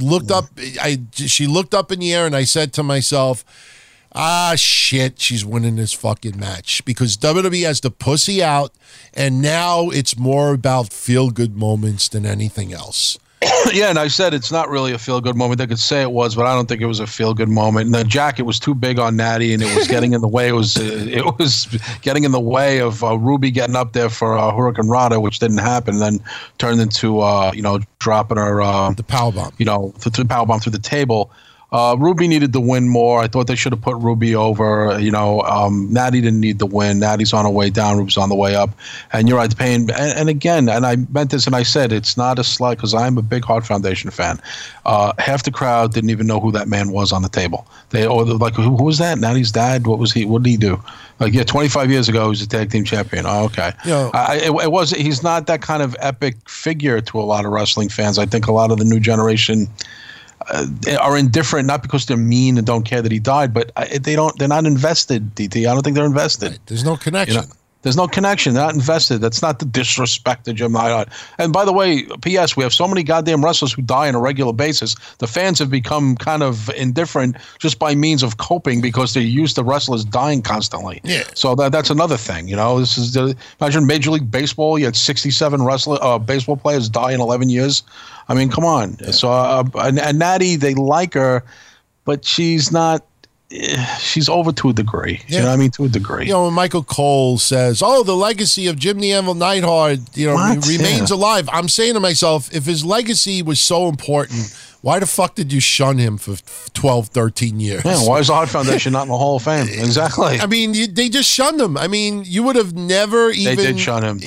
she looked up in the air and I said to myself, shit, she's winning this fucking match because WWE has the pussy out and now it's more about feel-good moments than anything else. Yeah, and I said it's not really a feel-good moment. They could say it was, but I don't think it was a feel-good moment. And the jacket was too big on Natty, and it was getting in the way. It was getting in the way of Ruby getting up there for Hurricane Rana, which didn't happen. Then turned into dropping her the powerbomb. The powerbomb through the table. Ruby needed to win more. I thought they should have put Ruby over. Natty didn't need the win. Natty's on her way down. Ruby's on the way up. And you're right, the pain. And again, and I meant this and I said it's not a slight because I'm a big Heart Foundation fan. Half the crowd didn't even know who that man was on the table. They're like, who was that? Natty's dad? What was he? What did he do? 25 years ago, he was a tag team champion. Oh, okay. He's not that kind of epic figure to a lot of wrestling fans. I think a lot of the new generation are indifferent, not because they're mean and don't care that he died, but they're not invested, DT. I don't think they're invested. Right. There's no connection. There's no connection. They're not invested. That's not the disrespect to Jim Neidhart. And by the way, P.S., we have so many goddamn wrestlers who die on a regular basis. The fans have become kind of indifferent just by means of coping because they're used to wrestlers dying constantly. Yeah. So that's another thing. This is imagine Major League Baseball. You had 67 baseball players die in 11 years. I mean, come on. Yeah. So and Natty, they like her, but she's not. She's over to a degree. Yeah. You know what I mean? To a degree. When Michael Cole says, the legacy of Jim the Anvil Neidhart, remains alive. I'm saying to myself, if his legacy was so important, why the fuck did you shun him for 12, 13 years? Yeah, why is the Heart Foundation not in the Hall of Fame? Exactly. I mean, they just shunned him. I mean, you would have never even... They did shun him.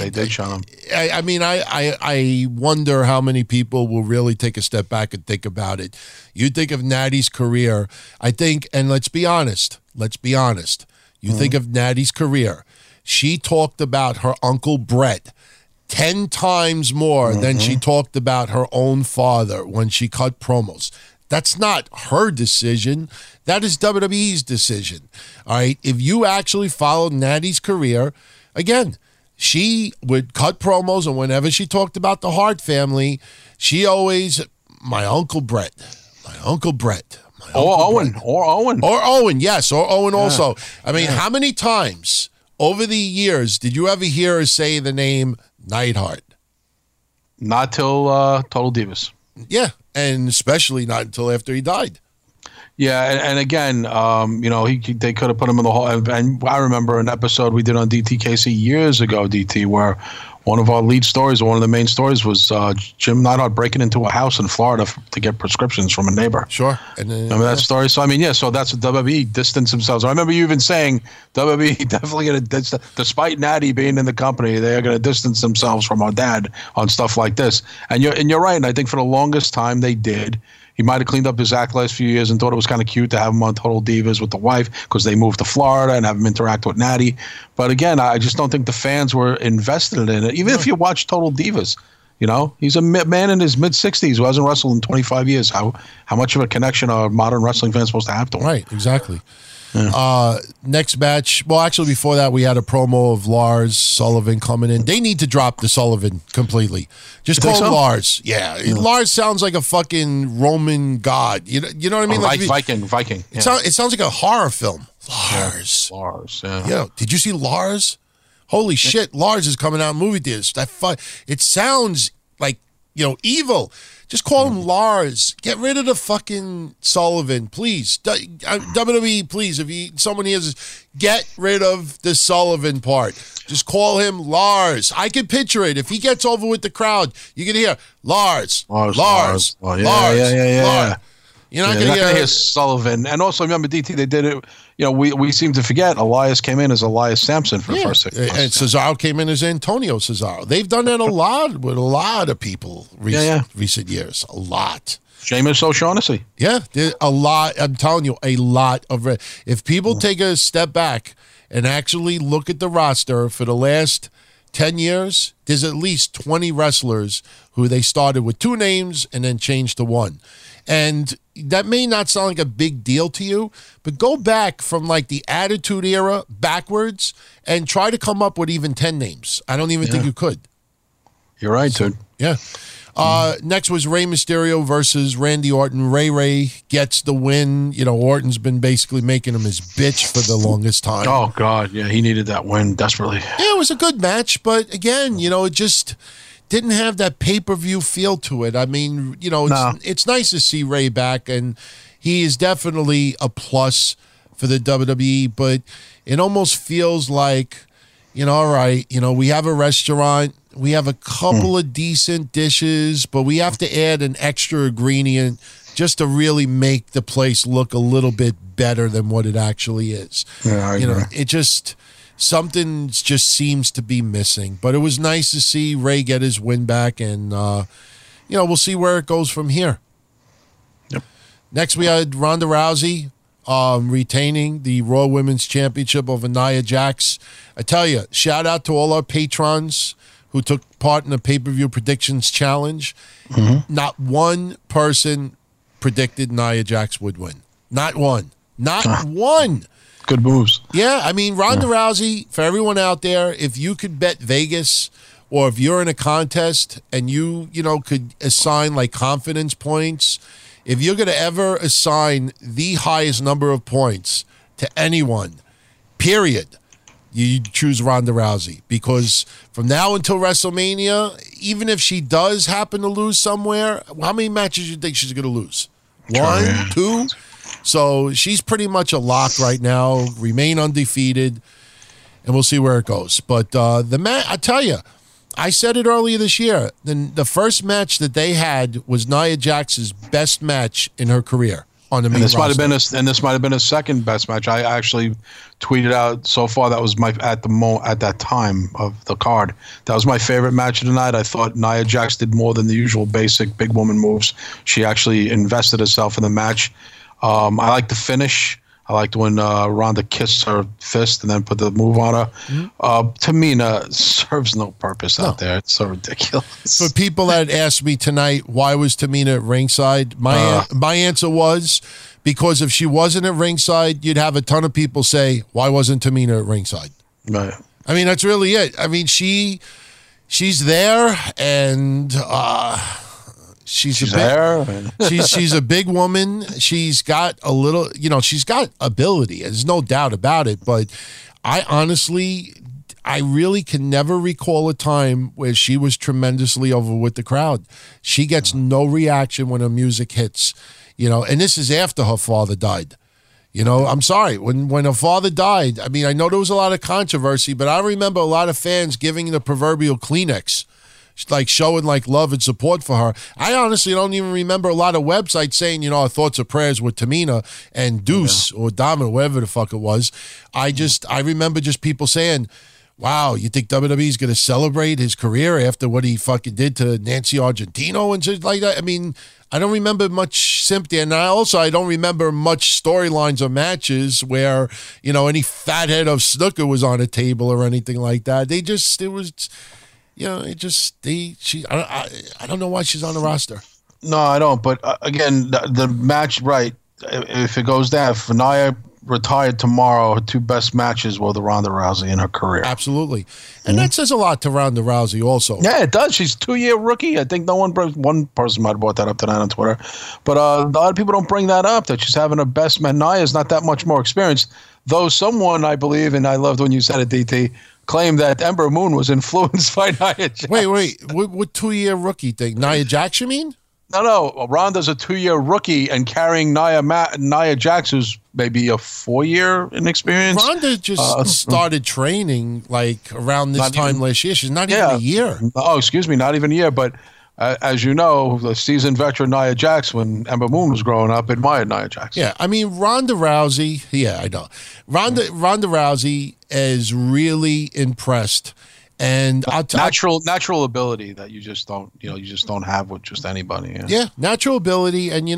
I wonder how many people will really take a step back and think about it. You think of Natty's career, I think, and let's be honest. You think of Natty's career. She talked about her Uncle Brett 10 times more than she talked about her own father when she cut promos. That's not her decision. That is WWE's decision. All right. If you actually followed Natty's career, again, she would cut promos, and whenever she talked about the Hart family, she always, my Uncle Brett. Or Owen, yes, or Owen also. I mean, how many times over the years did you ever hear her say the name Neidhart? Not till Total Divas. Yeah, and especially not until after he died. Yeah, and again, they could have put him in the hall. And I remember an episode we did on DTKC years ago, DT, where one of our lead stories, or one of the main stories, was Jim Neidhart breaking into a house in Florida to get prescriptions from a neighbor. Sure. And remember that story? So, so that's what WWE distanced themselves. I remember you even saying WWE definitely going to, despite Natty being in the company, they are going to distance themselves from our dad on stuff like this. And you're right. And I think for the longest time they did. He might have cleaned up his act last few years and thought it was kind of cute to have him on Total Divas with the wife because they moved to Florida and have him interact with Natty. But again, I just don't think the fans were invested in it. Even if you watch Total Divas, he's a man in his mid-60s who hasn't wrestled in 25 years. How much of a connection are modern wrestling fans supposed to have to him? Right, exactly. Yeah. Next match. Well, actually, before that, we had a promo of Lars Sullivan coming in. They need to drop the Sullivan completely. Just call him Lars. Yeah. Lars sounds like a fucking Roman god. You know what I mean? Viking. Yeah. It sounds like a horror film. Lars. Yeah. Lars. Yeah. Did you see Lars? Holy shit! Lars is coming out in movie theaters. It sounds like evil. Just call him Lars. Get rid of the fucking Sullivan, please. WWE, please. If someone hears this, get rid of the Sullivan part. Just call him Lars. I can picture it. If he gets over with the crowd, you can hear Lars. Yeah. You're not going to hear Sullivan. And also, remember, DT, they did it. We seem to forget Elias came in as Elias Sampson for the first 6 months. And Cesaro came in as Antonio Cesaro. They've done that a lot with a lot of people recent years. A lot. Sheamus O'Shaughnessy. Yeah, a lot. I'm telling you, a lot of it. If people take a step back and actually look at the roster for the last 10 years, there's at least 20 wrestlers who they started with 2 names and then changed to 1. And that may not sound like a big deal to you, but go back from like the Attitude Era backwards and try to come up with even 10 names. I don't even think you could. You're right, dude. Yeah. Next was Rey Mysterio versus Randy Orton. Ray gets the win. Orton's been basically making him his bitch for the longest time. Oh, God. Yeah, he needed that win desperately. Yeah, it was a good match, but again, it just didn't have that pay-per-view feel to it. I mean, it's nice to see Ray back, and he is definitely a plus for the WWE, but it almost feels like, all right, we have a restaurant, we have a couple of decent dishes, but we have to add an extra ingredient just to really make the place look a little bit better than what it actually is. Yeah, I agree. It just something just seems to be missing. But it was nice to see Ray get his win back, and we'll see where it goes from here. Yep. Next, we had Ronda Rousey retaining the Raw Women's Championship over Nia Jax. I tell you, shout out to all our patrons who took part in the pay-per-view predictions challenge. Mm-hmm. Not one person predicted Nia Jax would win. Not one. Not one. Good moves. Yeah, I mean, Ronda Rousey, for everyone out there, if you could bet Vegas, or if you're in a contest and you could assign like confidence points, if you're going to ever assign the highest number of points to anyone, period, you choose Ronda Rousey. Because from now until WrestleMania, even if she does happen to lose somewhere, how many matches do you think she's going to lose? One, two? So she's pretty much a lock right now, remain undefeated, and we'll see where it goes. But I tell you, I said it earlier this year. The first match that they had was Nia Jax's best match in her career on the main roster. This might have been a second best match. I actually tweeted out so far that was my at that time of the card. That was my favorite match of the night. I thought Nia Jax did more than the usual basic big woman moves. She actually invested herself in the match. I liked the finish. I liked when Ronda kissed her fist and then put the move on her. Mm-hmm. Tamina serves no purpose out there. It's so ridiculous. For people that asked me tonight, why was Tamina at ringside? My answer was because if she wasn't at ringside, you'd have a ton of people say, why wasn't Tamina at ringside? Right. I mean, that's really it. I mean, she's there, and she's a big woman. She's got a little, she's got ability. There's no doubt about it. But I really can never recall a time where she was tremendously over with the crowd. She gets no reaction when her music hits, and this is after her father died. I'm sorry. When her father died, I mean, I know there was a lot of controversy, but I remember a lot of fans giving the proverbial Kleenex, like showing like love and support for her. I honestly don't even remember a lot of websites saying, our thoughts or prayers with Tamina and Deuce or Dominic, whatever the fuck it was. I remember just people saying, wow, you think WWE's going to celebrate his career after what he fucking did to Nancy Argentino and shit like that? I mean, I don't remember much sympathy, and I don't remember much storylines or matches where, any fathead of snooker was on a table or anything like that. I don't know why she's on the roster. No, I don't. But again, the match, right? If it goes down, if Nia retired tomorrow, her two best matches were the Ronda Rousey in her career. Absolutely, and that says a lot to Ronda Rousey, also. Yeah, it does. She's a 2-year rookie. I think one person might have brought that up tonight on Twitter, but a lot of people don't bring that up. That she's having her best man. Nia is not that much more experienced, though. Someone, I believe, and I loved when you said it, DT, claimed that Ember Moon was influenced by Nia Jax. Wait. What 2-year rookie thing? Nia Jax, you mean? No. Ronda's a 2-year rookie and carrying Nia Jax, who's maybe a 4-year in experience. Ronda just started training like around this time last year. She's not even a year. Oh, excuse me, not even a year. But as you know, the seasoned veteran Nia Jax, when Ember Moon was growing up, admired Nia Jax. Yeah, I mean, Ronda Rousey, I know. Ronda Rousey is really impressed. And natural ability that you just don't have with just anybody. Yeah, natural ability. And,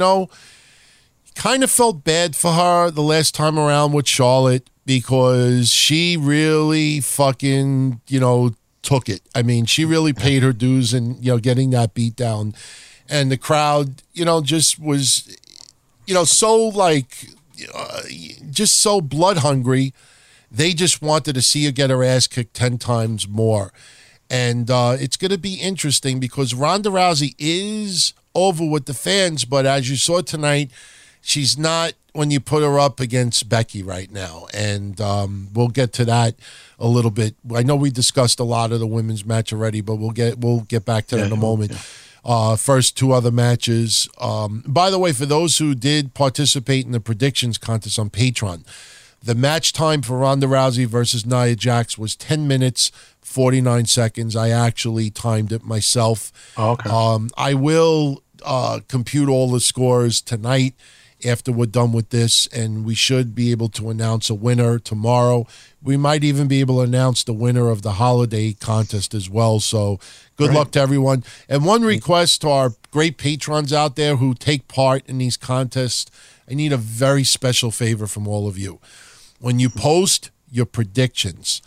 kind of felt bad for her the last time around with Charlotte because she really fucking, took it. I mean, she really paid her dues and, getting that beat down. And the crowd, just was, so like, just so blood hungry. They just wanted to see her get her ass kicked 10 times more. And it's going to be interesting because Ronda Rousey is over with the fans, but as you saw tonight, she's not when you put her up against Becky right now. And we'll get to that a little bit. I know we discussed a lot of the women's match already, but we'll get back to that in a moment. Yeah. First two other matches. By the way, for those who did participate in the predictions contest on Patreon, the match time for Ronda Rousey versus Nia Jax was 10 minutes, 49 seconds. I actually timed it myself. Oh, okay. I will compute all the scores tonight after we're done with this, and we should be able to announce a winner tomorrow. We might even be able to announce the winner of the holiday contest as well. So good luck to everyone. And one request to our great patrons out there who take part in these contests, I need a very special favor from all of you. When you post your predictions,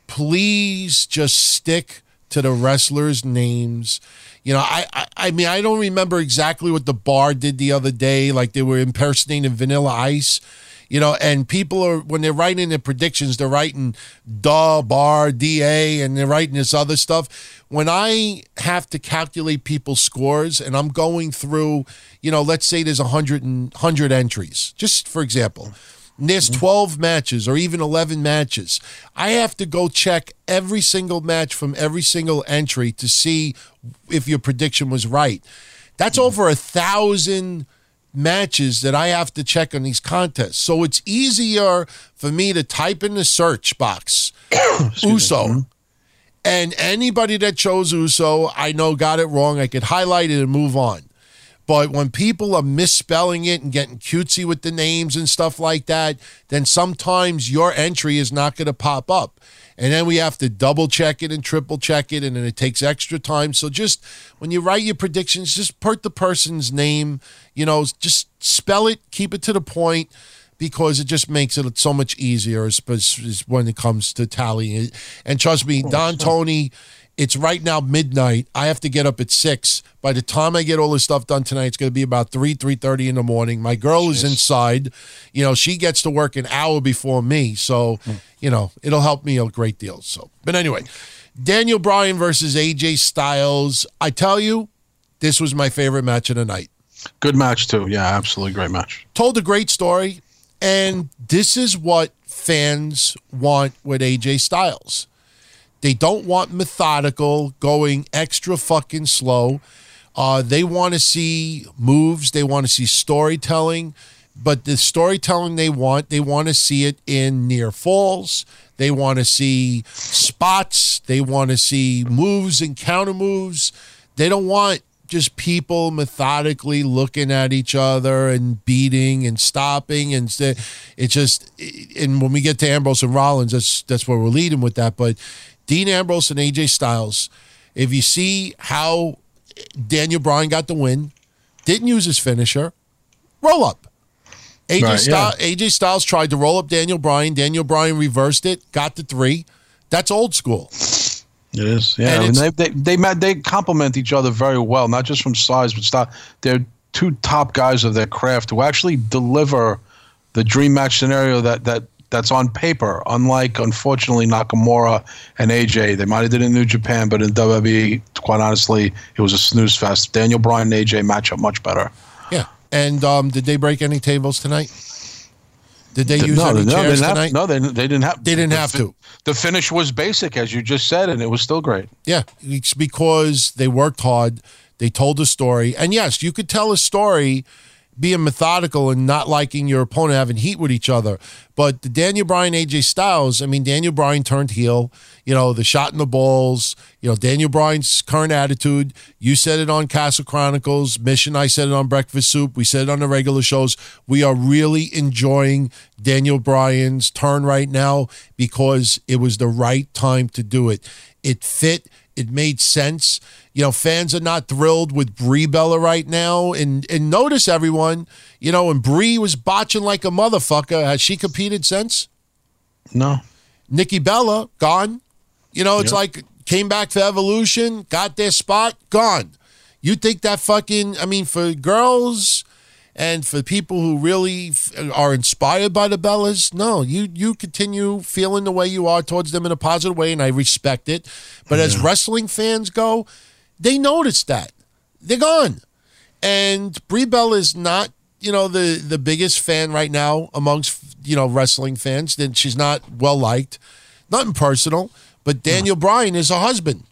please just stick to the wrestlers' names. You know, I mean, I don't remember exactly what the Bar did the other day, like they were impersonating Vanilla Ice, you know, and people are, when they're writing their predictions, they're writing Bar, DA, and they're writing this other stuff. When I have to calculate people's scores and I'm going through, you know, let's say there's 100 entries, just for example, and there's 12 matches or even 11 matches. I have to go check every single match from every single entry to see if your prediction was right. That's over 1,000 matches that I have to check on these contests. So it's easier for me to type in the search box, Uso. And anybody that chose Uso, I know got it wrong. I could highlight it and move on. But when people are misspelling it and getting cutesy with the names and stuff like that, then sometimes your entry is not going to pop up. And then we have to double check it and triple check it, and then it takes extra time. So just when you write your predictions, just put the person's name, you know, just spell it, keep it to the point, because it just makes it so much easier when it comes to tallying. And trust me, Don Tony, it's right now midnight. I have to get up at 6. By the time I get all this stuff done tonight, it's going to be about 3:30 in the morning. My girl is inside. You know, she gets to work an hour before me. So, you know, it'll help me a great deal. So, but anyway, Daniel Bryan versus AJ Styles. I tell you, this was my favorite match of the night. Good match, too. Yeah, absolutely great match. Told a great story. And this is what fans want with AJ Styles. They don't want methodical, going extra fucking slow. They want to see moves. They want to see storytelling. But the storytelling they want to see it in near falls. They want to see spots. They want to see moves and counter moves. They don't want just people methodically looking at each other and beating and stopping. And it's just, and when we get to Ambrose and Rollins, that's where we're leading with that. But Dean Ambrose and AJ Styles, if you see how Daniel Bryan got the win, didn't use his finisher, roll up. AJ Styles tried to roll up Daniel Bryan. Daniel Bryan reversed it, got the 3. That's old school. It is, yeah. And they complement each other very well, not just from size, but style. They're two top guys of their craft who actually deliver the dream match scenario that's on paper, unlike, unfortunately, Nakamura and AJ. They might have did it in New Japan, but in WWE, quite honestly, it was a snooze fest. Daniel Bryan and AJ match up much better. Yeah. And did they break any tables tonight? Did they use any chairs tonight? No, they didn't have. They didn't have to. The finish was basic, as you just said, and it was still great. Yeah, it's because they worked hard. They told a story. And yes, you could tell a story being methodical and not liking your opponent, having heat with each other. But the Daniel Bryan, AJ Styles, I mean, Daniel Bryan turned heel, you know, the shot in the balls, you know, Daniel Bryan's current attitude. You said it on Castle Chronicles, Mission, I said it on Breakfast Soup, we said it on the regular shows. We are really enjoying Daniel Bryan's turn right now because it was the right time to do it. It fit. It made sense. You know, fans are not thrilled with Brie Bella right now. And notice, everyone, you know, when Brie was botching like a motherfucker, has she competed since? No. Nikki Bella, gone. You know, it's like came back for Evolution, got their spot, gone. You think that fucking, I mean, for girls and for people who really are inspired by the Bellas, no, you continue feeling the way you are towards them in a positive way, and I respect it. But as wrestling fans go, they notice that. They're gone. And Brie Bella is not, you know, the biggest fan right now amongst, you know, wrestling fans. Then she's not well-liked. Nothing personal, but Daniel Bryan is her husband.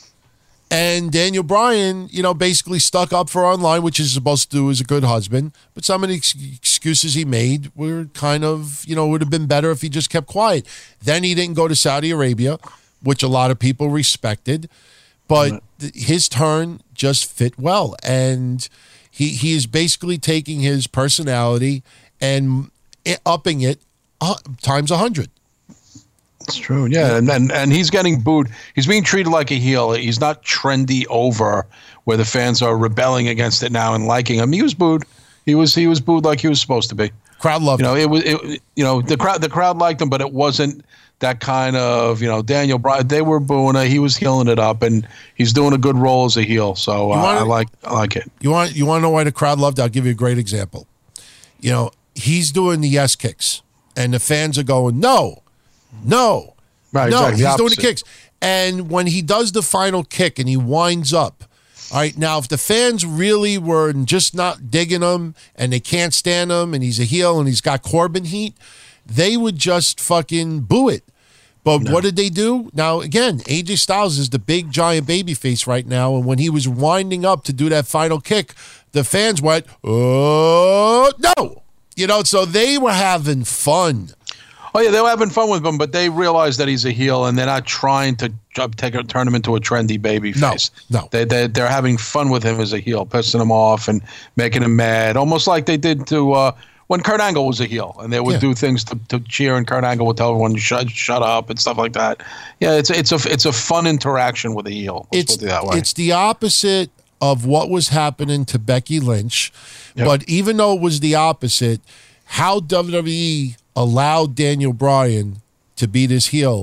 And Daniel Bryan, you know, basically stuck up for her online, which he's supposed to do as a good husband. But some of the excuses he made were kind of, you know, would have been better if he just kept quiet. Then he didn't go to Saudi Arabia, which a lot of people respected. but his turn just fit well, and he is basically taking his personality and upping it times 100. It's true, yeah, and he's getting booed. He's being treated like a heel. He's not trendy over where the fans are rebelling against it now and liking him. He was booed. He was booed like he was supposed to be. Crowd loved him. The crowd liked him, but it wasn't that kind of, Daniel Bryan. They were booing it. He was healing it up, and he's doing a good role as a heel. So I like it. You want to know why the crowd loved it? I'll give you a great example. He's doing the yes kicks, and the fans are going, no. Right, no, exactly. he's doing the kicks. And when he does the final kick and he winds up, all right, now if the fans really were just not digging him and they can't stand him and he's a heel and he's got Corbin heat, they would just fucking boo it. But what did they do? Now, again, AJ Styles is the big giant baby face right now, and when he was winding up to do that final kick, the fans went, oh, no. So they were having fun. Oh, yeah, they were having fun with him, but they realize that he's a heel, and they're not trying to turn him into a trendy baby face. No. They're having fun with him as a heel, pissing him off and making him mad, almost like they did to when Kurt Angle was a heel, and they would do things to cheer, and Kurt Angle would tell everyone, shut up and stuff like that. Yeah, it's a fun interaction with a heel. Let's put it that way. It's the opposite of what was happening to Becky Lynch, but even though it was the opposite, how WWE allowed Daniel Bryan to be this heel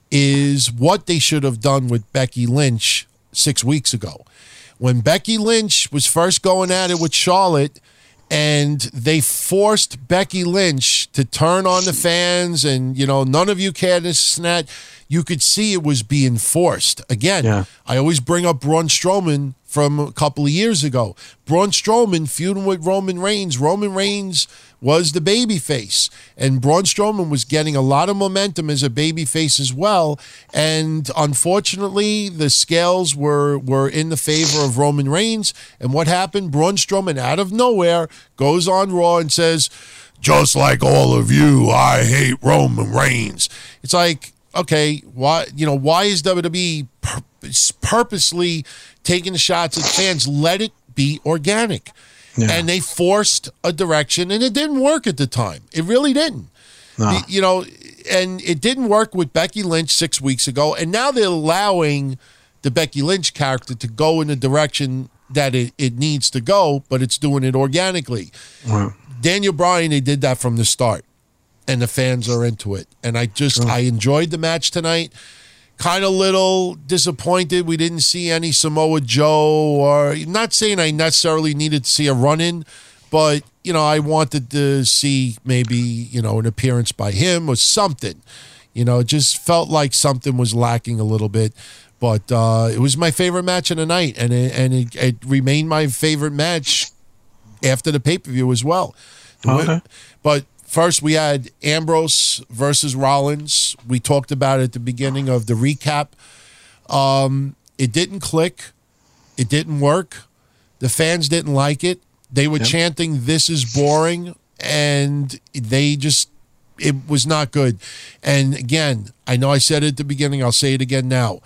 is what they should have done with Becky Lynch 6 weeks ago. When Becky Lynch was first going at it with Charlotte, and they forced Becky Lynch to turn on the fans, and, none of you cared, this and that, you could see it was being forced. Again, I always bring up Braun Strowman from a couple of years ago. Braun Strowman feuding with Roman Reigns. Roman Reigns was the babyface, and Braun Strowman was getting a lot of momentum as a babyface as well. And unfortunately, the scales were in the favor of Roman Reigns. And what happened? Braun Strowman, out of nowhere, goes on Raw and says, "Just like all of you, I hate Roman Reigns." It's like, okay, why is WWE purposely taking the shots at fans? Let it be organic. Yeah. And they forced a direction, and it didn't work at the time. It really didn't. No. And it didn't work with Becky Lynch 6 weeks ago, and now they're allowing the Becky Lynch character to go in the direction that it needs to go, but it's doing it organically. Wow. Daniel Bryan, they did that from the start, and the fans are into it. And I enjoyed the match tonight. Kind of little disappointed we didn't see any Samoa Joe, or not saying I necessarily needed to see a run-in, but, I wanted to see maybe, an appearance by him or something. It just felt like something was lacking a little bit. But it was my favorite match of the night, and it remained my favorite match after the pay-per-view as well. Okay. But first, we had Ambrose versus Rollins. We talked about it at the beginning of the recap. It didn't click. It didn't work. The fans didn't like it. They were chanting, "This is boring," and it was not good. And again, I know I said it at the beginning. I'll say it again now.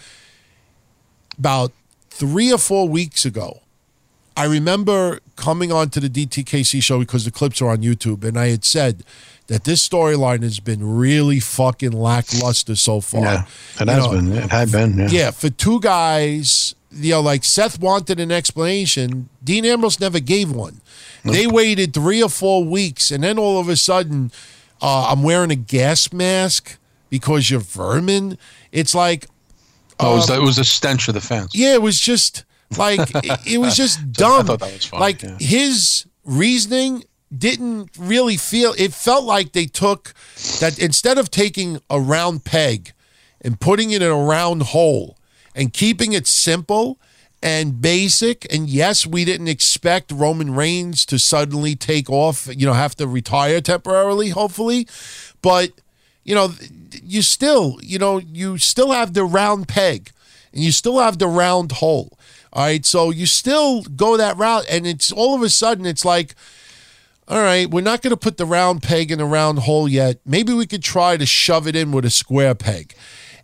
About 3 or 4 weeks ago, I remember coming on to the DTKC show because the clips are on YouTube, and I had said that this storyline has been really fucking lackluster so far. Yeah, it has been. It had been, yeah. Yeah, for two guys, like Seth wanted an explanation. Dean Ambrose never gave one. Nope. They waited 3 or 4 weeks, and then all of a sudden, I'm wearing a gas mask because you're vermin. It's like... it was the stench of the fans. Yeah, it was just... Like, it was just dumb. I thought that was funny. Like, his reasoning didn't really it felt like they took that, instead of taking a round peg and putting it in a round hole and keeping it simple and basic, and yes, we didn't expect Roman Reigns to suddenly take off, have to retire temporarily, hopefully, but, you still have the round peg and you still have the round hole. All right, so you still go that route, and it's all of a sudden it's like, all right, we're not going to put the round peg in a round hole yet. Maybe we could try to shove it in with a square peg.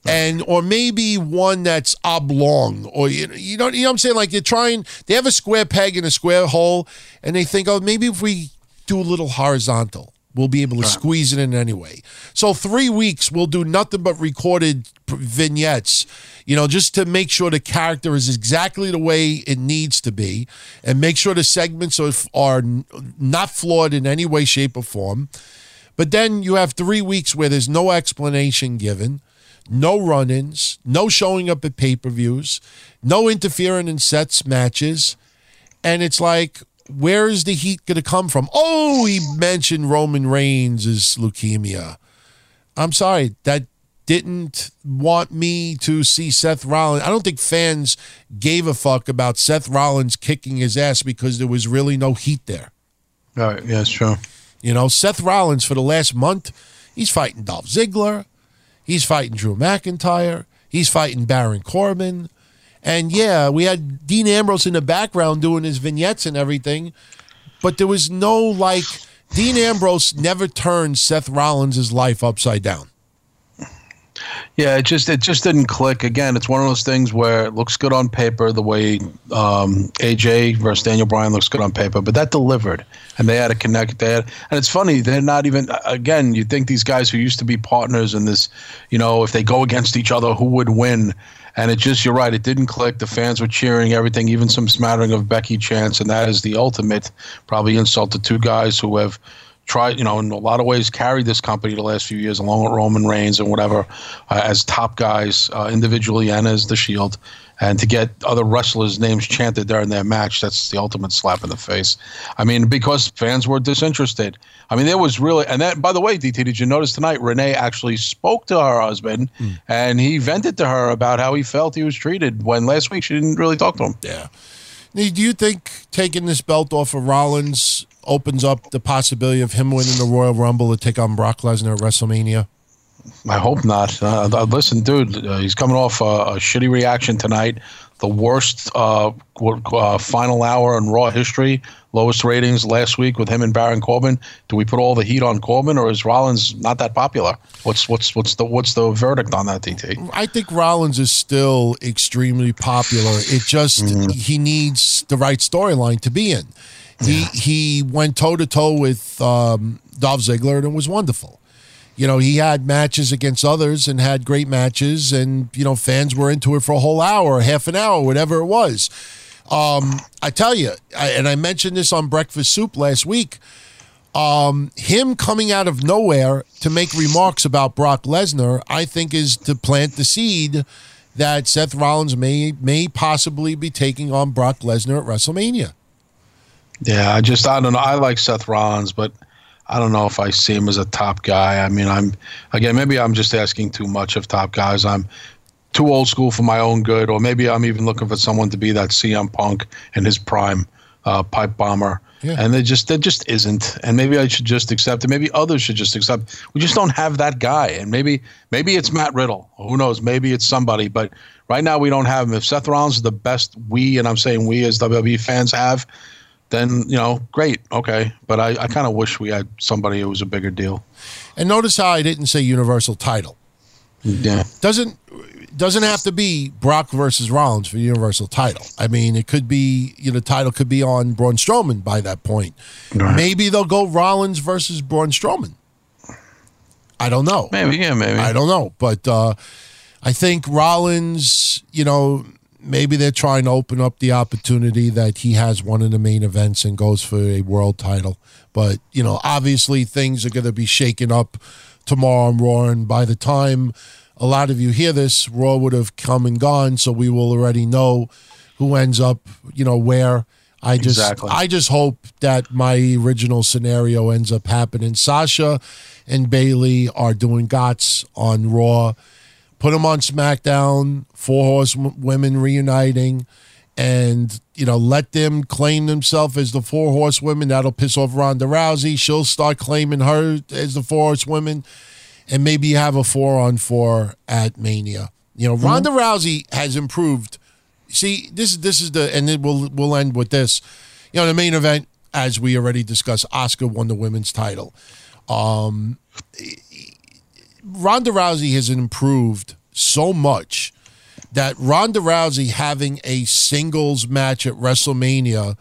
and or maybe one that's oblong, or you know what I'm saying? Like they have a square peg in a square hole, and they think, oh, maybe if we do a little horizontal, we'll be able to squeeze it in anyway. So 3 weeks, we'll do nothing but recorded vignettes, just to make sure the character is exactly the way it needs to be, and make sure the segments are not flawed in any way, shape, or form. But then you have 3 weeks where there's no explanation given, no run-ins, no showing up at pay-per-views, no interfering in sets, matches, and it's like, where is the heat going to come from? Oh, he mentioned Roman Reigns' leukemia. I'm sorry, that didn't want me to see Seth Rollins. I don't think fans gave a fuck about Seth Rollins kicking his ass because there was really no heat there. All right, yeah, it's true. Seth Rollins for the last month, he's fighting Dolph Ziggler. He's fighting Drew McIntyre. He's fighting Baron Corbin. And yeah, we had Dean Ambrose in the background doing his vignettes and everything, but there was no, Dean Ambrose never turned Seth Rollins' life upside down. Yeah, it just didn't click. Again, it's one of those things where it looks good on paper, the way AJ versus Daniel Bryan looks good on paper, but that delivered, and they had to connect. And it's funny, they're not even. Again, you think these guys who used to be partners in this, if they go against each other, who would win? And you're right, it didn't click. The fans were cheering everything, even some smattering of Becky chants, and that is the ultimate probably insult to two guys who have tried, in a lot of ways carried this company the last few years, along with Roman Reigns and whatever, as top guys individually and as the Shield. And to get other wrestlers' names chanted during their match, that's the ultimate slap in the face. I mean, because fans were disinterested. I mean, there was really, and that, by the way, DT, did you notice tonight, Renee actually spoke to her husband and he vented to her about how he felt he was treated when last week she didn't really talk to him. Yeah. Do you think taking this belt off of Rollins opens up the possibility of him winning the Royal Rumble to take on Brock Lesnar at WrestleMania? I hope not. Listen, dude, he's coming off a shitty reaction tonight. The worst final hour in Raw history. Lowest ratings last week with him and Baron Corbin. Do we put all the heat on Corbin, or is Rollins not that popular? What's the verdict on that, DT? I think Rollins is still extremely popular. It just he needs the right storyline to be in. He went toe-to-toe with Dolph Ziggler, and it was wonderful. He had matches against others and had great matches, and, fans were into it for a whole hour, half an hour, whatever it was. I tell you, and I mentioned this on Breakfast Soup last week, him coming out of nowhere to make remarks about Brock Lesnar, I think is to plant the seed that Seth Rollins may possibly be taking on Brock Lesnar at WrestleMania. Yeah, I don't know. I like Seth Rollins, but I don't know if I see him as a top guy. I mean, maybe I'm just asking too much of top guys. I'm too old school for my own good, or maybe I'm even looking for someone to be that CM Punk in his prime, pipe bomber. Yeah. And there just isn't. And maybe I should just accept it. Maybe others should just accept. We just don't have that guy. And maybe it's Matt Riddle. Who knows? Maybe it's somebody. But right now we don't have him. If Seth Rollins is the best and I'm saying we as WWE fans have, then, great, okay. But I kind of wish we had somebody who was a bigger deal. And notice how I didn't say universal title. Yeah. Doesn't have to be Brock versus Rollins for the universal title. I mean, it could be, the title could be on Braun Strowman by that point. Right. Maybe they'll go Rollins versus Braun Strowman. I don't know. Maybe. I don't know. But I think Rollins, maybe they're trying to open up the opportunity that he has one of the main events and goes for a world title. But, obviously things are going to be shaken up tomorrow on Raw. And by the time a lot of you hear this, Raw would have come and gone. So we will already know who ends up, where. I just hope that my original scenario ends up happening. Sasha and Bayley are doing GOTS on Raw. Put them on SmackDown, 4 Horsewomen reuniting, and, let them claim themselves as the 4 Horsewomen. That'll piss off Ronda Rousey. She'll start claiming her as the 4 Horsewomen, and maybe have a 4-on-4 at Mania. Ronda Rousey has improved. See, this is and then we'll end with this. The main event, as we already discussed, Asuka won the women's title. Ronda Rousey has improved so much that Ronda Rousey having a singles match at WrestleMania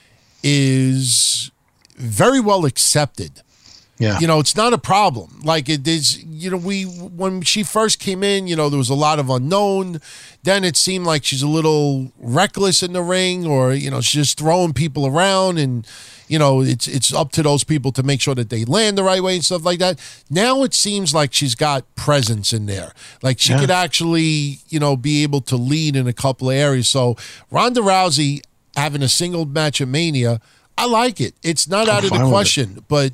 is very well accepted. Yeah. It's not a problem. Like it is, when she first came in, there was a lot of unknown. Then it seemed like she's a little reckless in the ring, or, she's just throwing people around, and, it's up to those people to make sure that they land the right way and stuff like that. Now it seems like she's got presence in there. Like she could actually, be able to lead in a couple of areas. So Ronda Rousey having a single match at Mania, I like it. It's not out of the question, but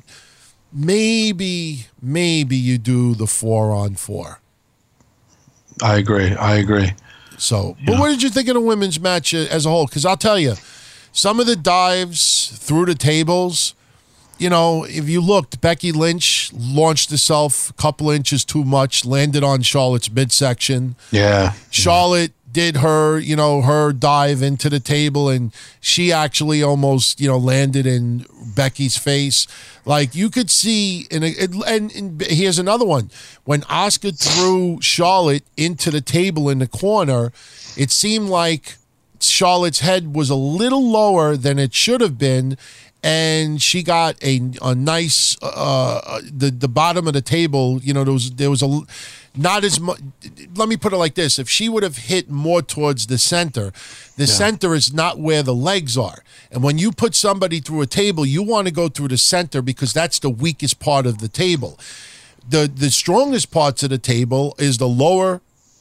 maybe you do the 4-on-4. I agree. So, but what did you think of the women's match as a whole? Because I'll tell you, some of the dives through the tables, if you looked, Becky Lynch launched herself a couple inches too much, landed on Charlotte's midsection. Yeah. Charlotte did her, her dive into the table, and she actually almost, landed in Becky's face. Like you could see, and here's another one. When Asuka threw Charlotte into the table in the corner, it seemed like Charlotte's head was a little lower than it should have been, and she got a nice the bottom of the table. There was a not as much. Let me put it like this: if she would have hit more towards the center is not where the legs are. And when you put somebody through a table, you want to go through the center because that's the weakest part of the table. The strongest parts of the table is the lower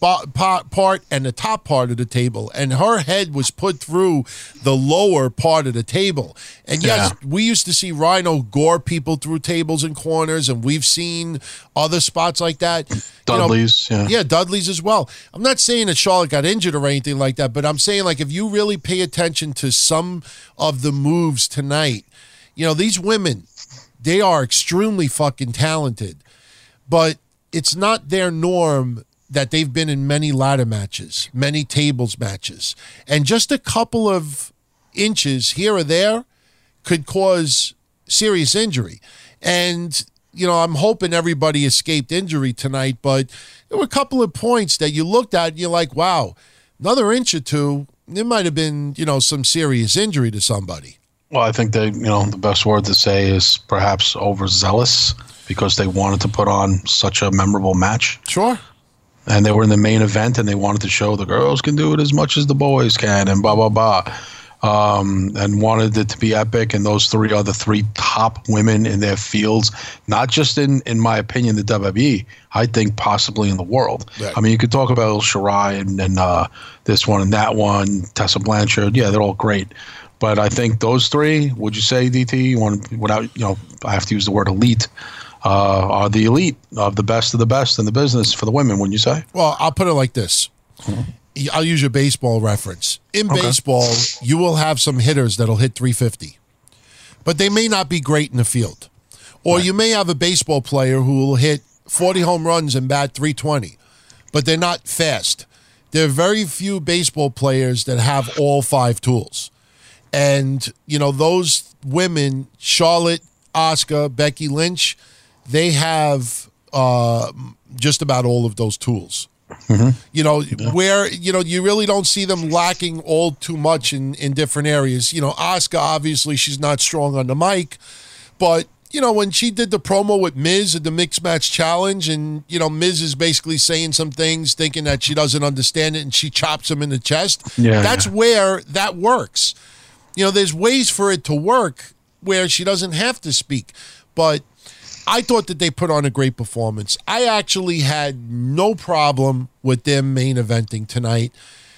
part and the top part of the table, and her head was put through the lower part of the table. And yes, we used to see Rhino gore people through tables and corners, and we've seen other spots like that. Dudley's, Dudley's as well. I'm not saying that Charlotte got injured or anything like that, but I'm saying, like, if you really pay attention to some of the moves tonight, these women, they are extremely fucking talented, but it's not their norm that they've been in many ladder matches, many tables matches. And just a couple of inches here or there could cause serious injury. And, I'm hoping everybody escaped injury tonight, but there were a couple of points that you looked at and you're like, wow, another inch or two, there might have been, some serious injury to somebody. Well, I think the best word to say is perhaps overzealous because they wanted to put on such a memorable match. Sure. And they were in the main event, and they wanted to show the girls can do it as much as the boys can, and blah, blah, blah. And wanted it to be epic. And those three are the three top women in their fields, not just in my opinion, the WWE, I think possibly in the world. Right. I mean, you could talk about Shirai and this one and that one, Tessa Blanchard. Yeah, they're all great. But I think those three, would you say, DT, I have to use the word elite, are the elite of the best in the business for the women, wouldn't you say? Well, I'll put it like this. Mm-hmm. I'll use your baseball reference. In baseball, you will have some hitters that'll hit 350, but they may not be great in the field. Or you may have a baseball player who will hit 40 home runs and bat 320, but they're not fast. There are very few baseball players that have all five tools. And, those women, Charlotte, Asuka, Becky Lynch, they have just about all of those tools. Mm-hmm. Where, you really don't see them lacking all too much in different areas. Asuka, obviously, she's not strong on the mic, but, when she did the promo with Miz at the Mixed Match Challenge, and, Miz is basically saying some things, thinking that she doesn't understand it, and she chops him in the chest. That's where that works. There's ways for it to work where she doesn't have to speak, but I thought that they put on a great performance. I actually had no problem with them main eventing tonight.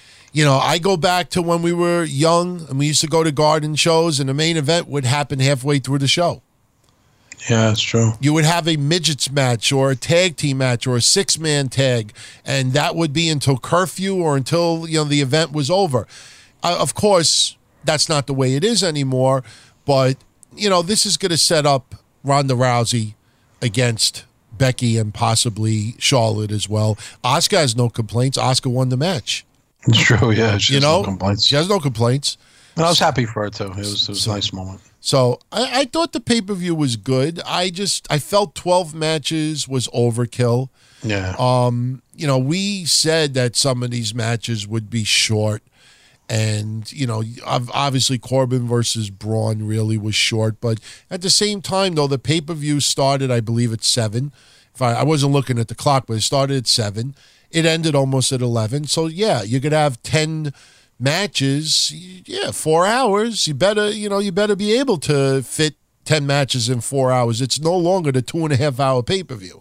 I go back to when we were young and we used to go to garden shows, and the main event would happen halfway through the show. Yeah, that's true. You would have a midgets match or a tag team match or a six-man tag, and that would be until curfew or until, the event was over. Of course, that's not the way it is anymore, but, this is going to set up Ronda Rousey against Becky and possibly Charlotte as well. Asuka has no complaints. Asuka won the match. It's true, yeah. She has no complaints. She has no complaints. And I was happy for her, too. It was a nice moment. So I thought the pay-per-view was good. I felt 12 matches was overkill. Yeah. We said that some of these matches would be short. And, obviously Corbin versus Braun really was short. But at the same time, though, the pay-per-view started, I believe, at 7. I wasn't looking at the clock, but it started at 7. It ended almost at 11. So, yeah, you could have 10 matches. Yeah, 4 hours. You better be able to fit 10 matches in 4 hours. It's no longer the 2.5-hour pay-per-view.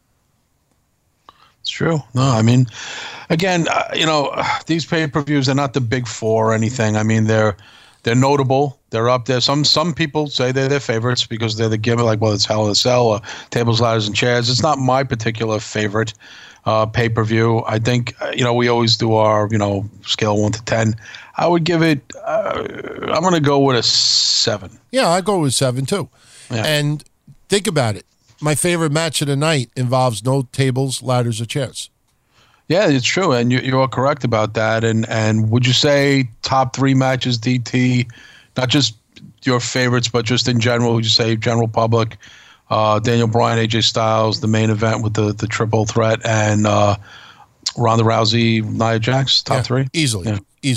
It's true. No, I mean, again, these pay-per-views are not the big four or anything. I mean, they're notable. They're up there. Some people say they're their favorites because they're the gimmick, like, well, it's Hell in a Cell or Tables, Ladders, and Chairs. It's not my particular favorite pay-per-view. I think, we always do our, scale 1 to 10. I would give it, I'm going to go with a 7. Yeah, I go with 7, too. Yeah. And think about it. My favorite match of the night involves no tables, ladders, or chairs. Yeah, it's true, and you are correct about that. And would you say top 3 matches, DT, not just your favorites, but just in general? Would you say general public? Daniel Bryan, AJ Styles, the main event with the triple threat, and Ronda Rousey, Nia Jax, top 3? Easily.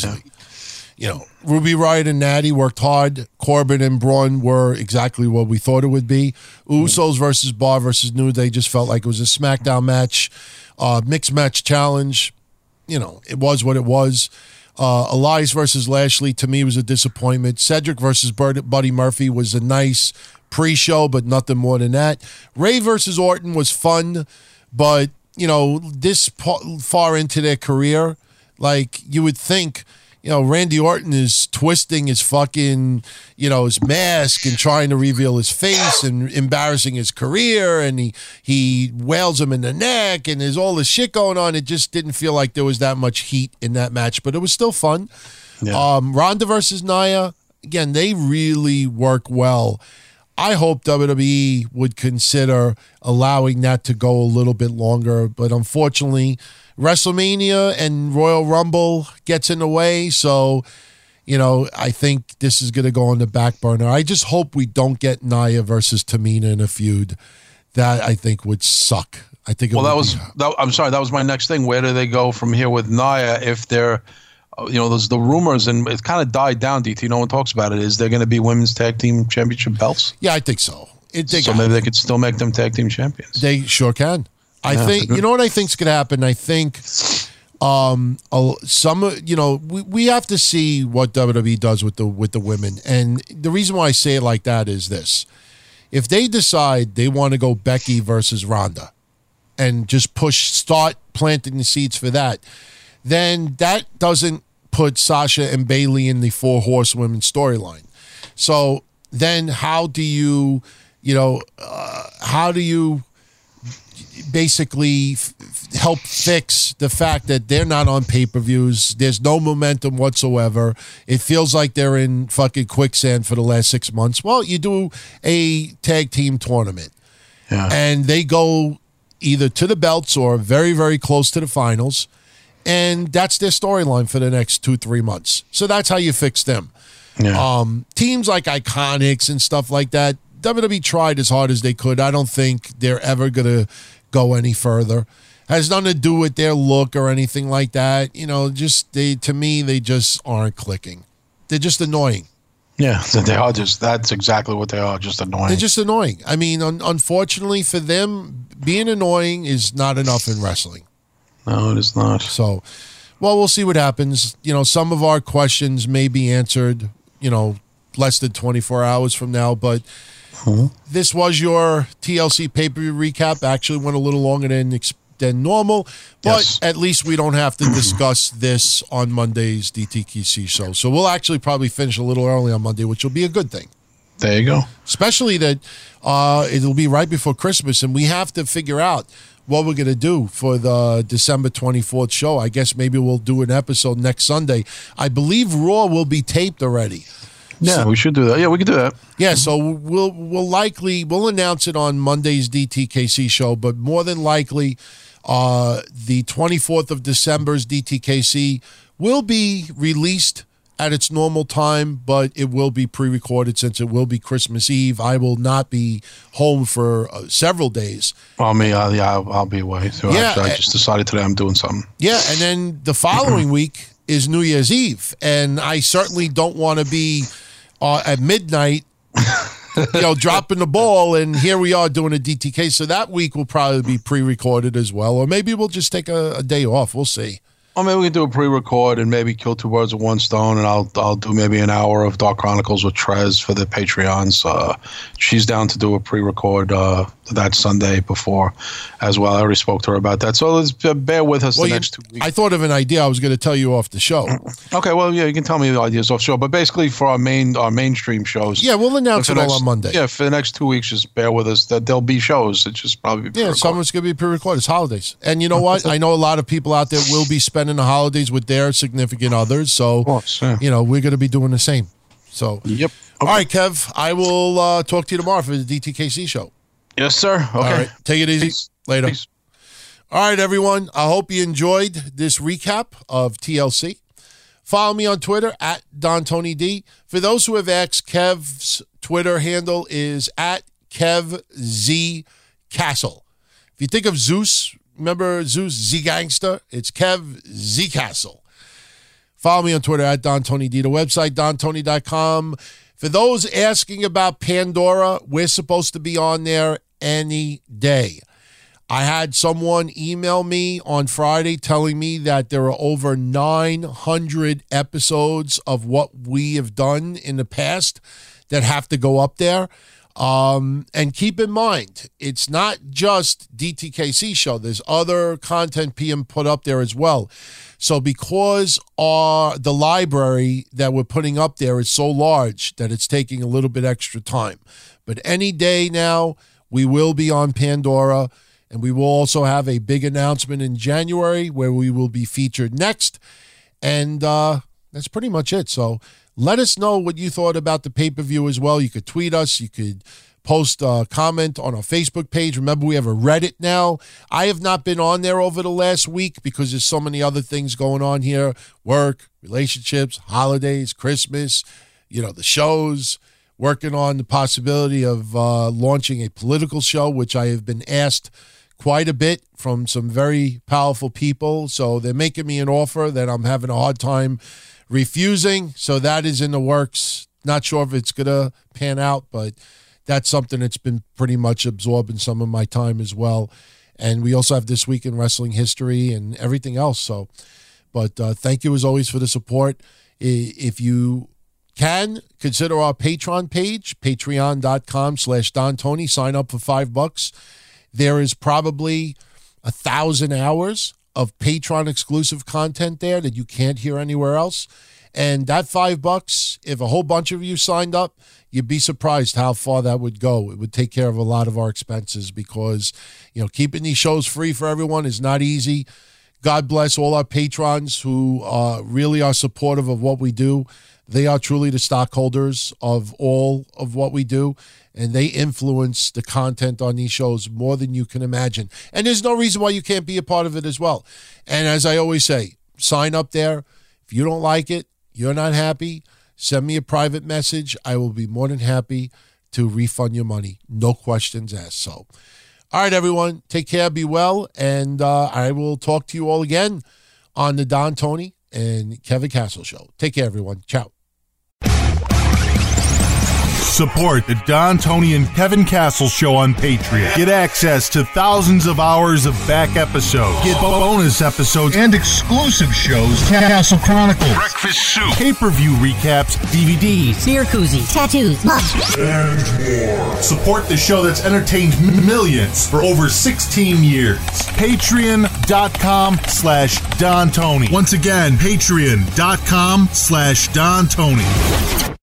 Ruby Riott and Natty worked hard. Corbin and Braun were exactly what we thought it would be. Usos versus Bar versus New Day just felt like it was a SmackDown match. Mixed match challenge. It was what it was. Elias versus Lashley, to me, was a disappointment. Cedric versus Buddy Murphy was a nice pre-show, but nothing more than that. Ray versus Orton was fun, but, this far into their career, like, you would think, Randy Orton is twisting his fucking, his mask and trying to reveal his face and embarrassing his career, and he wails him in the neck, and there's all this shit going on. It just didn't feel like there was that much heat in that match, but it was still fun. Yeah. Ronda versus Nia, again, they really work well. I hope WWE would consider allowing that to go a little bit longer, but unfortunately, WrestleMania and Royal Rumble gets in the way, so, I think this is going to go on the back burner. I just hope we don't get Nia versus Tamina in a feud. That, I think, would suck. I think. I'm sorry, that was my next thing. Where do they go from here with Nia if they're, there's the rumors, and it kind of died down, DT. No one talks about it. Is there going to be women's tag team championship belts? Yeah, I think so. So maybe they could still make them tag team champions. They sure can. I think, what I think's going to happen? I think we have to see what WWE does with the women. And the reason why I say it like that is this. If they decide they want to go Becky versus Ronda and just start planting the seeds for that, then that doesn't put Sasha and Bayley in the 4 horsewomen storyline. So then how do you basically help fix the fact that they're not on pay-per-views? There's no momentum whatsoever. It feels like they're in fucking quicksand for the last 6 months. Well, you do a tag team tournament, and they go either to the belts or very, very close to the finals, and that's their storyline for the next 2-3 months. So that's how you fix them. Yeah. Teams like Iconics and stuff like that, WWE tried as hard as they could. I don't think they're ever going to go any further. Has nothing to do with their look or anything like that. To me, they just aren't clicking. They're just annoying. Yeah, they are that's exactly what they are, just annoying. They're just annoying. I mean, unfortunately for them, being annoying is not enough in wrestling. No, it is not. So, we'll see what happens. Some of our questions may be answered, less than 24 hours from now, but this was your TLC pay-per-view recap. Actually went a little longer than normal, but at least we don't have to discuss this on Monday's DTKC show. So we'll actually probably finish a little early on Monday, which will be a good thing. There you go. Especially that it'll be right before Christmas, and we have to figure out what we're going to do for the December 24th show. I guess maybe we'll do an episode next Sunday. I believe Raw will be taped already. Yeah, we should do that. Yeah, we can do that. Yeah, so we'll announce it on Monday's DTKC show, but more than likely, the 24th of December's DTKC will be released at its normal time, but it will be pre-recorded since it will be Christmas Eve. I will not be home for several days. Well, me, I'll be away. So yeah, I just decided today I'm doing something. Yeah, and then the following week is New Year's Eve, and I certainly don't want to be at midnight, dropping the ball, and here we are doing a DTK. So that week will probably be pre-recorded as well, or maybe we'll just take a day off. We'll see. Or maybe we can do a pre-record and maybe kill two birds with one stone, and I'll do maybe an hour of Dark Chronicles with Trez for the Patreons. She's down to do a pre-record that Sunday before as well. I already spoke to her about that. So let's bear with us the next 2 weeks. I thought of an idea I was going to tell you off the show. Okay, well, yeah, you can tell me the ideas off the show. But basically for our mainstream shows. Yeah, we'll announce it all on Monday. Yeah, for the next 2 weeks, just bear with us. That there'll be shows. It's just probably be some of it's going to be pre-recorded. It's holidays. And you know what? I know a lot of people out there will be spending the holidays with their significant others. So, course, yeah. We're going to be doing the same. So, yep. Okay. All right, Kev, I will talk to you tomorrow for the DTKC show. Yes, sir. Okay. All right. Take it easy. Peace. Later. Peace. All right, everyone. I hope you enjoyed this recap of TLC. Follow me on Twitter at DonTonyD. For those who have asked, Kev's Twitter handle is at KevZCastle. If you think of Zeus, remember Zeus Z Gangster? It's Kev Z Castle. Follow me on Twitter at DonTonyD. The website, DonTony.com. For those asking about Pandora, we're supposed to be on there any day. I had someone email me on Friday telling me that there are over 900 episodes of what we have done in the past that have to go up there. And keep in mind, it's not just DTKC show. There's other content PM put up there as well. So because the library that we're putting up there is so large that it's taking a little bit extra time. But any day now, we will be on Pandora, and we will also have a big announcement in January where we will be featured next. And that's pretty much it. So let us know what you thought about the pay-per-view as well. You could tweet us. You could post a comment on our Facebook page. Remember, we have a Reddit now. I have not been on there over the last week because there's so many other things going on here. Work, relationships, holidays, Christmas, the shows. Working on the possibility of launching a political show, which I have been asked quite a bit from some very powerful people. So they're making me an offer that I'm having a hard time refusing. So that is in the works. Not sure if it's going to pan out, but that's something that's been pretty much absorbing some of my time as well. And we also have This Week in Wrestling History and everything else. So, but thank you as always for the support. If you can, consider our Patreon page, patreon.com/DonTony. Sign up for $5. There is probably 1,000 hours of Patreon exclusive content there that you can't hear anywhere else. And that $5, if a whole bunch of you signed up, you'd be surprised how far that would go. It would take care of a lot of our expenses because, keeping these shows free for everyone is not easy. God bless all our patrons who really are supportive of what we do. They are truly the stockholders of all of what we do, and they influence the content on these shows more than you can imagine. And there's no reason why you can't be a part of it as well. And as I always say, sign up there. If you don't like it, you're not happy, send me a private message. I will be more than happy to refund your money. No questions asked. So, all right, everyone, take care, be well, and I will talk to you all again on the Don Tony and Kevin Castle Show. Take care, everyone. Ciao. Support the Don, Tony, and Kevin Castle Show on Patreon. Get access to thousands of hours of back episodes. Get bonus episodes and exclusive shows. Castle Chronicles, Breakfast Soup, pay-per-view recaps, DVDs, beer koozies, tattoos, much, and more. Support the show that's entertained millions for over 16 years. Patreon.com/Don Tony. Once again, Patreon.com/Don Tony.